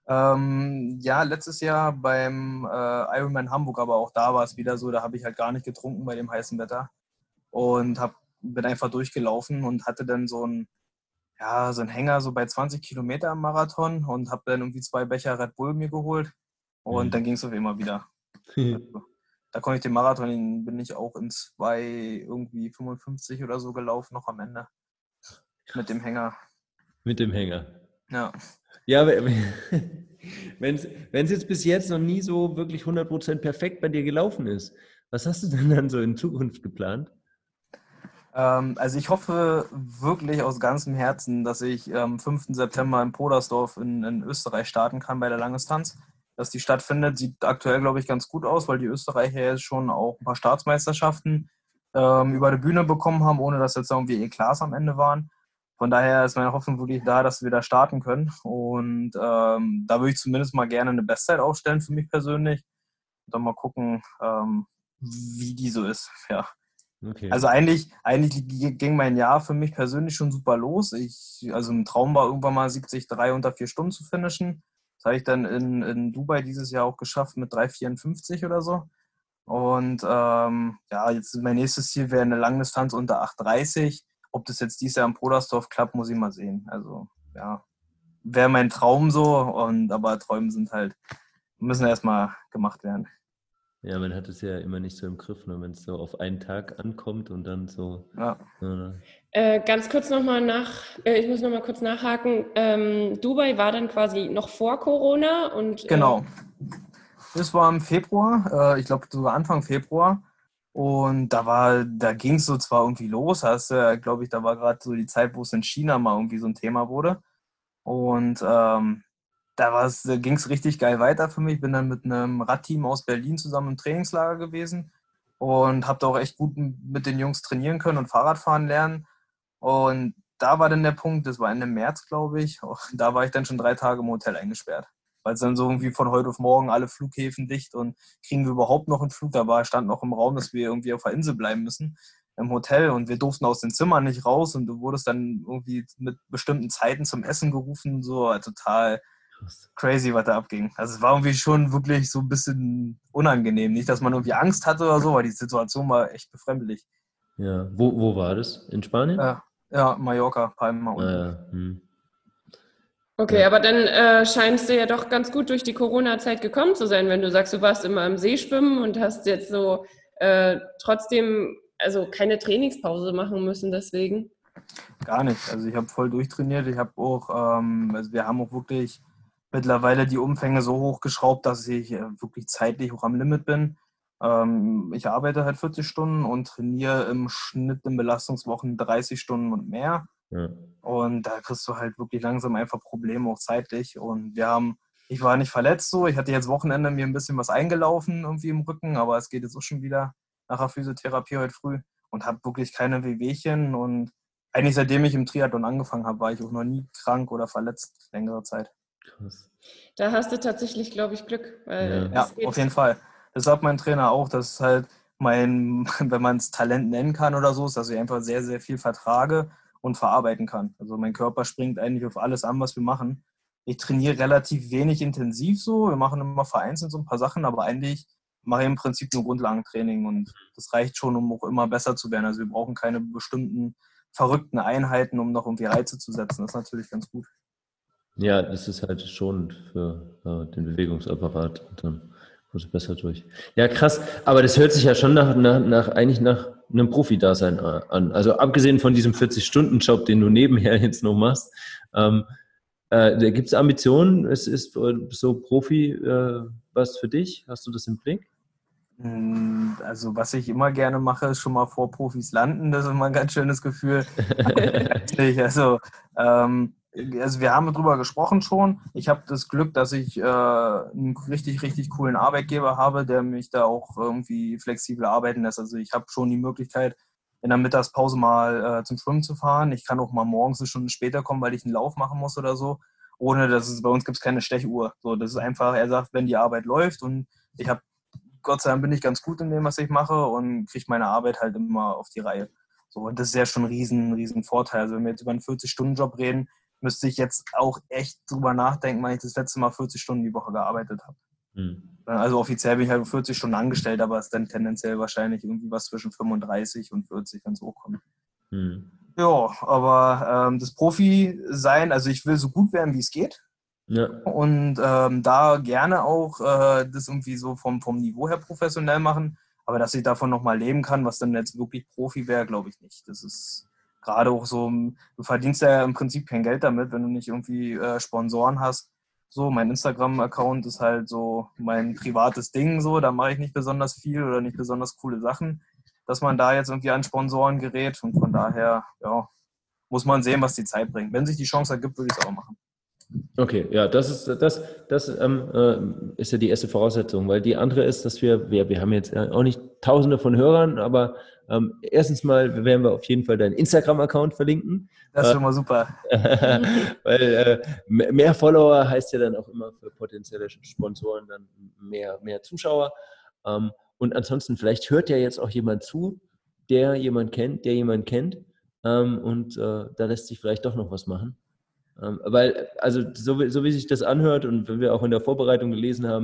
Ja, letztes Jahr beim Ironman Hamburg, aber auch da war es wieder so, da habe ich halt gar nicht getrunken bei dem heißen Wetter und bin einfach durchgelaufen und hatte dann so einen Hänger so bei 20 Kilometer am Marathon und habe dann irgendwie 2 Becher Red Bull mir geholt und dann ging es auf immer wieder. Also, da konnte ich den Marathon, bin ich auch in 2 irgendwie 55 oder so gelaufen, noch am Ende mit dem Hänger. Mit dem Hänger. Ja. Ja, wenn es jetzt bis jetzt noch nie so wirklich 100% perfekt bei dir gelaufen ist, was hast du denn dann so in Zukunft geplant? Also ich hoffe wirklich aus ganzem Herzen, dass ich am 5. September in Podersdorf in Österreich starten kann bei der Langdistanz. Dass die stattfindet, sieht aktuell, glaube ich, ganz gut aus, weil die Österreicher jetzt schon auch ein paar Staatsmeisterschaften über die Bühne bekommen haben, ohne dass jetzt irgendwie Eklats am Ende waren. Von daher ist meine Hoffnung wirklich da, dass wir da starten können. Und da würde ich zumindest mal gerne eine Bestzeit aufstellen für mich persönlich. Und dann mal gucken, wie die so ist. Ja. Okay. Also eigentlich ging mein Jahr für mich persönlich schon super los. Also ein Traum war irgendwann mal 73 unter 4 Stunden zu finishen. Das habe ich dann in Dubai dieses Jahr auch geschafft mit 3,54 oder so. Und jetzt mein nächstes Ziel wäre eine Langdistanz unter 8,30. Ob das jetzt dieses Jahr im Podersdorf klappt, muss ich mal sehen. Also ja, wäre mein Traum so, aber Träume müssen erstmal gemacht werden. Ja, man hat es ja immer nicht so im Griff, ne, wenn es so auf einen Tag ankommt und dann so. Ja. Ganz kurz nochmal ich muss nochmal kurz nachhaken. Dubai war dann quasi noch vor Corona und. Genau. Das war im Februar, ich glaube sogar Anfang Februar. Und da ging es so zwar irgendwie los, glaube ich, da war gerade so die Zeit, wo es in China mal irgendwie so ein Thema wurde. Und da ging es richtig geil weiter für mich. Ich bin dann mit einem Radteam aus Berlin zusammen im Trainingslager gewesen und habe da auch echt gut mit den Jungs trainieren können und Fahrradfahren lernen. Und da war dann der Punkt, das war Ende März, glaube ich, da war ich dann schon 3 Tage im Hotel eingesperrt. Weil es dann so irgendwie von heute auf morgen alle Flughäfen dicht und kriegen wir überhaupt noch einen Flug. Stand noch im Raum, dass wir irgendwie auf der Insel bleiben müssen, im Hotel, und wir durften aus den Zimmern nicht raus und du wurdest dann irgendwie mit bestimmten Zeiten zum Essen gerufen, so total crazy, was da abging. Also es war irgendwie schon wirklich so ein bisschen unangenehm. Nicht, dass man irgendwie Angst hatte oder so, aber die Situation war echt befremdlich. Ja, wo war das? In Spanien? Ja, Mallorca, Palma. Okay, aber dann scheinst du ja doch ganz gut durch die Corona-Zeit gekommen zu sein, wenn du sagst, du warst immer im See schwimmen und hast jetzt so trotzdem also keine Trainingspause machen müssen deswegen. Gar nicht. Also ich habe voll durchtrainiert. Ich habe auch, wir haben auch wirklich mittlerweile die Umfänge so hochgeschraubt, dass ich wirklich zeitlich auch am Limit bin. Ich arbeite halt 40 Stunden und trainiere im Schnitt in Belastungswochen 30 Stunden und mehr. Ja. Und da kriegst du halt wirklich langsam einfach Probleme, auch zeitlich. Und ich war nicht verletzt so. Ich hatte jetzt Wochenende mir ein bisschen was eingelaufen irgendwie im Rücken, aber es geht jetzt auch schon wieder nach der Physiotherapie heute früh und habe wirklich keine Wehwehchen. Und eigentlich seitdem ich im Triathlon angefangen habe, war ich auch noch nie krank oder verletzt längere Zeit. Krass. Da hast du tatsächlich, glaube ich, Glück. Ja, auf jeden Fall. Das sagt mein Trainer auch, dass es halt wenn man es Talent nennen kann oder so, ist, dass ich einfach sehr, sehr viel vertrage und verarbeiten kann. Also mein Körper springt eigentlich auf alles an, was wir machen. Ich trainiere relativ wenig intensiv so. Wir machen immer vereinzelt so ein paar Sachen, aber eigentlich mache ich im Prinzip nur Grundlagentraining und das reicht schon, um auch immer besser zu werden. Also wir brauchen keine bestimmten verrückten Einheiten, um noch irgendwie Reize zu setzen. Das ist natürlich ganz gut. Ja, das ist halt schonend für den Bewegungsapparat. Und dann muss es besser durch. Ja, krass. Aber das hört sich ja schon eigentlich nach einem Profi-Dasein an. Also abgesehen von diesem 40-Stunden-Job, den du nebenher jetzt noch machst, da gibt es Ambitionen. Es ist so Profi was für dich? Hast du das im Blick? Also was ich immer gerne mache, ist schon mal vor Profis landen. Das ist immer ein ganz schönes Gefühl. Also wir haben darüber gesprochen schon. Ich habe das Glück, dass ich einen richtig, richtig coolen Arbeitgeber habe, der mich da auch irgendwie flexibel arbeiten lässt. Also ich habe schon die Möglichkeit, in der Mittagspause mal zum Schwimmen zu fahren. Ich kann auch mal morgens eine Stunde später kommen, weil ich einen Lauf machen muss oder so. Bei uns gibt es keine Stechuhr. So, das ist einfach, er sagt, wenn die Arbeit läuft, und Gott sei Dank bin ich ganz gut in dem, was ich mache, und kriege meine Arbeit halt immer auf die Reihe. So, und das ist ja schon ein riesen Vorteil. Also wenn wir jetzt über einen 40-Stunden-Job reden, müsste ich jetzt auch echt drüber nachdenken, weil ich das letzte Mal 40 Stunden die Woche gearbeitet habe. Also offiziell bin ich halt 40 Stunden angestellt, aber es ist dann tendenziell wahrscheinlich irgendwie was zwischen 35 und 40, wenn es hochkommt. Ja, aber das Profi-Sein, also ich will so gut werden, wie es geht. Ja. Und da gerne auch das irgendwie so vom Niveau her professionell machen, aber dass ich davon nochmal leben kann, was dann jetzt wirklich Profi wäre, glaube ich nicht. Das ist gerade auch so, du verdienst ja im Prinzip kein Geld damit, wenn du nicht irgendwie Sponsoren hast. So, mein Instagram-Account ist halt so mein privates Ding, so, da mache ich nicht besonders viel oder nicht besonders coole Sachen, dass man da jetzt irgendwie an Sponsoren gerät, und von daher, ja, muss man sehen, was die Zeit bringt. Wenn sich die Chance ergibt, würde ich es auch machen. Okay, ja, das ist ja die erste Voraussetzung, weil die andere ist, dass wir haben jetzt auch nicht Tausende von Hörern, aber erstens mal werden wir auf jeden Fall deinen Instagram-Account verlinken. Das ist schon mal super. Weil mehr Follower heißt ja dann auch immer für potenzielle Sponsoren dann mehr Zuschauer. Und ansonsten, vielleicht hört ja jetzt auch jemand zu, der jemand kennt, und da lässt sich vielleicht doch noch was machen. Weil, also so wie sich das anhört und wenn wir auch in der Vorbereitung gelesen haben,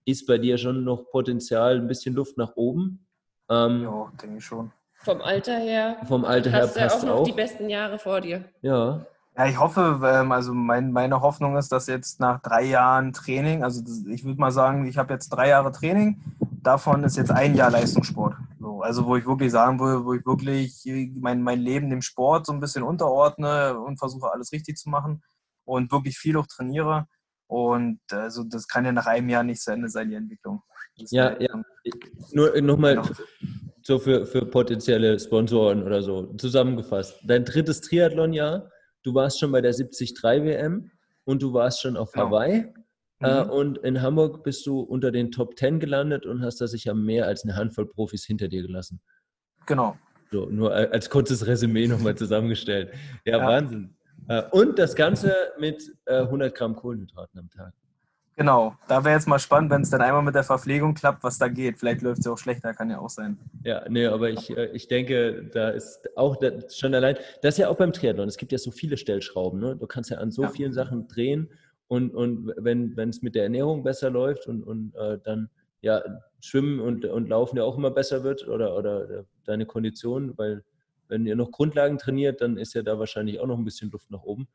ist bei dir schon noch Potenzial, ein bisschen Luft nach oben. Ja, denke ich schon. Vom Alter her Passt hast du ja auch noch auch. die besten Jahre vor dir. Ja. Ja, ich hoffe, also meine Hoffnung ist, dass jetzt nach 3 Jahren Training, also ich würde mal sagen, ich habe jetzt 3 Jahre Training, davon ist jetzt 1 Jahr Leistungssport. So, also wo ich wirklich sagen würde, wo ich wirklich mein Leben dem Sport so ein bisschen unterordne und versuche alles richtig zu machen und wirklich viel auch trainiere. Und also das kann ja nach einem Jahr nicht zu Ende sein, die Entwicklung. Ja. Nur nochmal so für potenzielle Sponsoren oder so zusammengefasst. Dein 3. Triathlonjahr, du warst schon bei der 73 WM und du warst schon auf Hawaii. Und in Hamburg bist du unter den Top 10 gelandet und hast da sicher mehr als eine Handvoll Profis hinter dir gelassen. Genau. So, nur als kurzes Resümee nochmal zusammengestellt. Ja, Wahnsinn. Und das Ganze mit 100 Gramm Kohlenhydraten am Tag. Genau, da wäre jetzt mal spannend, wenn es dann einmal mit der Verpflegung klappt, was da geht. Vielleicht läuft es ja auch schlechter, kann ja auch sein. Ja, nee, aber ich denke, da ist auch schon allein, das ist ja auch beim Triathlon, es gibt ja so viele Stellschrauben, ne? Du kannst ja an so vielen Sachen drehen und wenn es mit der Ernährung besser läuft und dann ja Schwimmen und Laufen ja auch immer besser wird oder deine Kondition, weil wenn ihr noch Grundlagen trainiert, dann ist ja da wahrscheinlich auch noch ein bisschen Luft nach oben.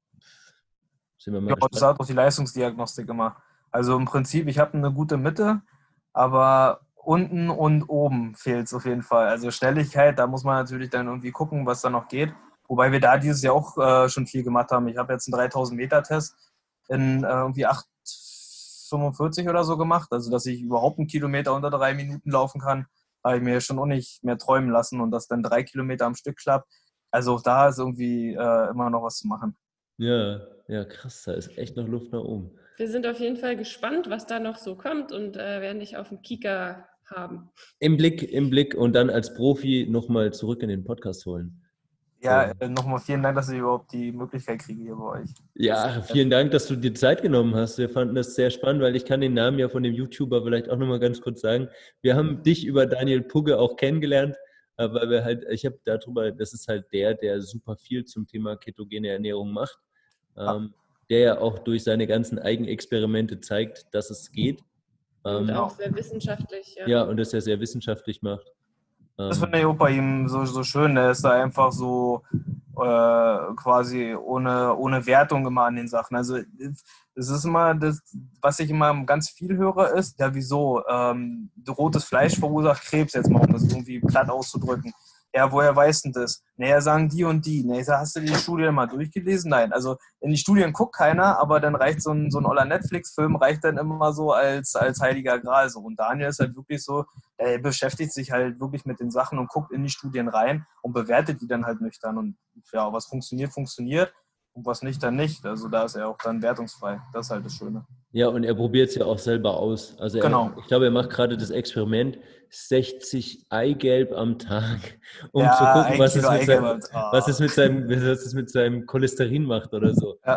Sind wir mal gespannt. Das sagt auch die Leistungsdiagnostik immer. Also im Prinzip, ich habe eine gute Mitte, aber unten und oben fehlt es auf jeden Fall. Also Schnelligkeit, da muss man natürlich dann irgendwie gucken, was da noch geht. Wobei wir da dieses Jahr auch schon viel gemacht haben. Ich habe jetzt einen 3000-Meter-Test in irgendwie 8,45 oder so gemacht. Also dass ich überhaupt einen Kilometer unter 3 Minuten laufen kann, habe ich mir schon auch nicht mehr träumen lassen. Und dass dann 3 Kilometer am Stück klappt. Also auch da ist irgendwie immer noch was zu machen. Ja, krass, da ist echt noch Luft nach oben. Wir sind auf jeden Fall gespannt, was da noch so kommt und werden dich auf dem Kieker haben. Im Blick und dann als Profi nochmal zurück in den Podcast holen. Ja, nochmal vielen Dank, dass ich überhaupt die Möglichkeit kriege hier bei euch. Ja, vielen Dank, dass du dir Zeit genommen hast. Wir fanden das sehr spannend, weil ich kann den Namen ja von dem YouTuber vielleicht auch nochmal ganz kurz sagen. Wir haben dich über Daniel Pugge auch kennengelernt, weil wir halt, ich habe darüber, das ist halt der super viel zum Thema ketogene Ernährung macht, der ja auch durch seine ganzen Eigenexperimente zeigt, dass es geht. Und auch sehr wissenschaftlich. Ja, und das er sehr wissenschaftlich macht. Das finde ich auch bei ihm so schön. Der ist da einfach so quasi ohne Wertung immer an den Sachen. Also es ist immer das, was ich immer ganz viel höre, ist, ja wieso, rotes Fleisch verursacht Krebs, jetzt mal um das irgendwie platt auszudrücken. Ja, woher weißt du das? Naja, sagen die und die. Na, ich sag, hast du die Studie mal durchgelesen? Nein, also in die Studien guckt keiner, aber dann reicht so ein oller Netflix-Film, reicht dann immer so als heiliger Gral. So. Und Daniel ist halt wirklich so, er beschäftigt sich halt wirklich mit den Sachen und guckt in die Studien rein und bewertet die dann halt nüchtern. Und ja, was funktioniert, funktioniert. Und was nicht, dann nicht. Also da ist er auch dann wertungsfrei. Das ist halt das Schöne. Ja, und er probiert es ja auch selber aus. Also ich glaube, er macht gerade das Experiment 60 Eigelb am Tag, um zu gucken, was es mit seinem Cholesterin macht oder so. Ja.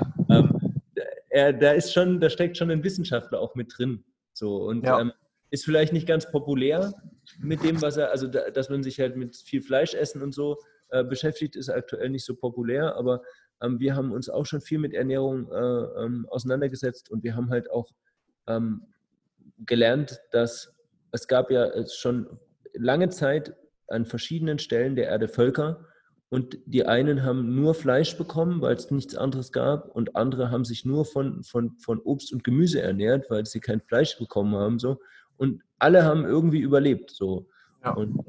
Da steckt schon ein Wissenschaftler auch mit drin. So, und ist vielleicht nicht ganz populär mit dem, also dass man sich halt mit viel Fleisch essen und so beschäftigt, ist aktuell nicht so populär, aber wir haben uns auch schon viel mit Ernährung auseinandergesetzt und wir haben halt auch gelernt, dass es gab ja schon lange Zeit an verschiedenen Stellen der Erde Völker und die einen haben nur Fleisch bekommen, weil es nichts anderes gab und andere haben sich nur von Obst und Gemüse ernährt, weil sie kein Fleisch bekommen haben. So. Und alle haben irgendwie überlebt. So. Ja. Und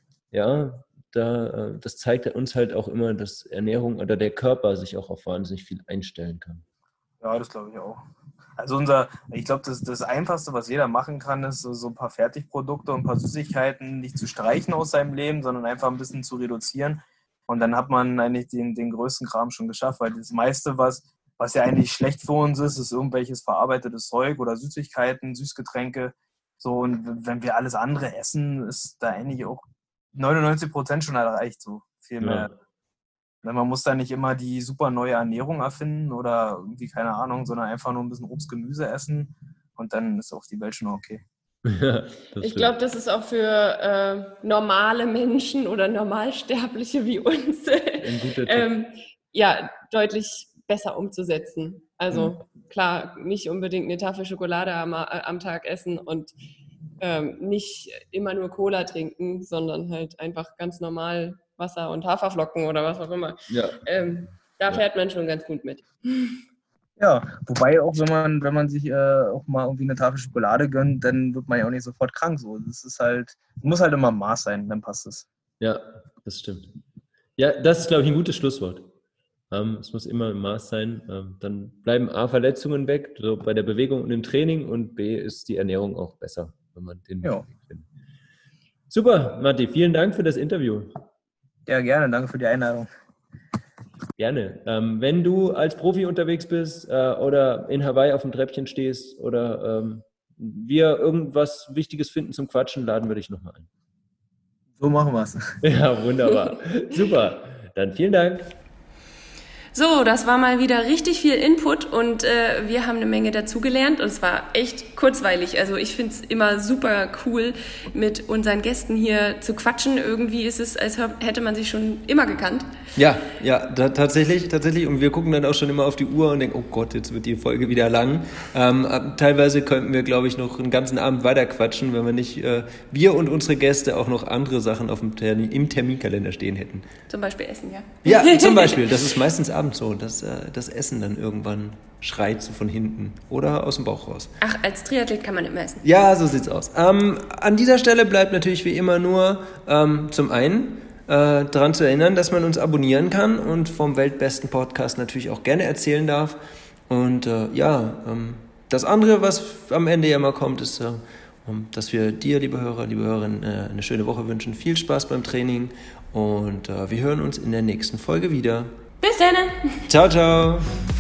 das zeigt uns halt auch immer, dass Ernährung oder der Körper sich auch auf wahnsinnig viel einstellen kann. Ja, das glaube ich auch. Also ich glaube, das Einfachste, was jeder machen kann, ist so ein paar Fertigprodukte und ein paar Süßigkeiten nicht zu streichen aus seinem Leben, sondern einfach ein bisschen zu reduzieren. Und dann hat man eigentlich den größten Kram schon geschafft, weil das meiste, was ja eigentlich schlecht für uns ist irgendwelches verarbeitetes Zeug oder Süßigkeiten, Süßgetränke. So, und wenn wir alles andere essen, ist da eigentlich auch 99% schon erreicht, so viel mehr. Man muss da nicht immer die super neue Ernährung erfinden oder irgendwie, keine Ahnung, sondern einfach nur ein bisschen Obst, Gemüse essen und dann ist auch die Welt schon okay. Ja, ich glaube, das ist auch für normale Menschen oder Normalsterbliche wie uns deutlich besser umzusetzen. Also klar, nicht unbedingt eine Tafel Schokolade am Tag essen und nicht immer nur Cola trinken, sondern halt einfach ganz normal Wasser und Haferflocken oder was auch immer. Ja. Da fährt man schon ganz gut mit. Ja, wobei auch wenn man sich auch mal irgendwie eine Tafel Schokolade gönnt, dann wird man ja auch nicht sofort krank. So. Das ist halt, muss halt immer im Maß sein, dann passt es. Ja, das stimmt. Ja, das ist, glaube ich, ein gutes Schlusswort. Es muss immer im Maß sein. Dann bleiben A, Verletzungen weg, so bei der Bewegung und im Training, und B, ist die Ernährung auch besser, wenn man den Weg findet. Super, Matti, vielen Dank für das Interview. Ja, gerne, danke für die Einladung. Gerne. Wenn du als Profi unterwegs bist oder in Hawaii auf dem Treppchen stehst oder wir irgendwas Wichtiges finden zum Quatschen, laden wir dich nochmal ein. So machen wir es. Ja, wunderbar. Super. Dann vielen Dank. So, das war mal wieder richtig viel Input und wir haben eine Menge dazugelernt und es war echt kurzweilig. Also ich finde es immer super cool, mit unseren Gästen hier zu quatschen. Irgendwie ist es, als hätte man sich schon immer gekannt. Ja, tatsächlich. Und wir gucken dann auch schon immer auf die Uhr und denken, oh Gott, jetzt wird die Folge wieder lang. Teilweise könnten wir, glaube ich, noch einen ganzen Abend weiter quatschen, wenn wir nicht, wir und unsere Gäste auch noch andere Sachen im Terminkalender stehen hätten. Zum Beispiel Essen, ja. Ja, zum Beispiel. Das ist meistens abends so, dass das Essen dann irgendwann schreit so von hinten oder aus dem Bauch raus. Ach, als Triathlet kann man immer essen. Ja, so sieht's aus. An dieser Stelle bleibt natürlich wie immer nur zum einen daran zu erinnern, dass man uns abonnieren kann und vom weltbesten Podcast natürlich auch gerne erzählen darf. Und das andere, was am Ende ja mal kommt, ist, dass wir dir, liebe Hörer, liebe Hörerinnen, eine schöne Woche wünschen. Viel Spaß beim Training und wir hören uns in der nächsten Folge wieder. Bis dann! Ciao, ciao!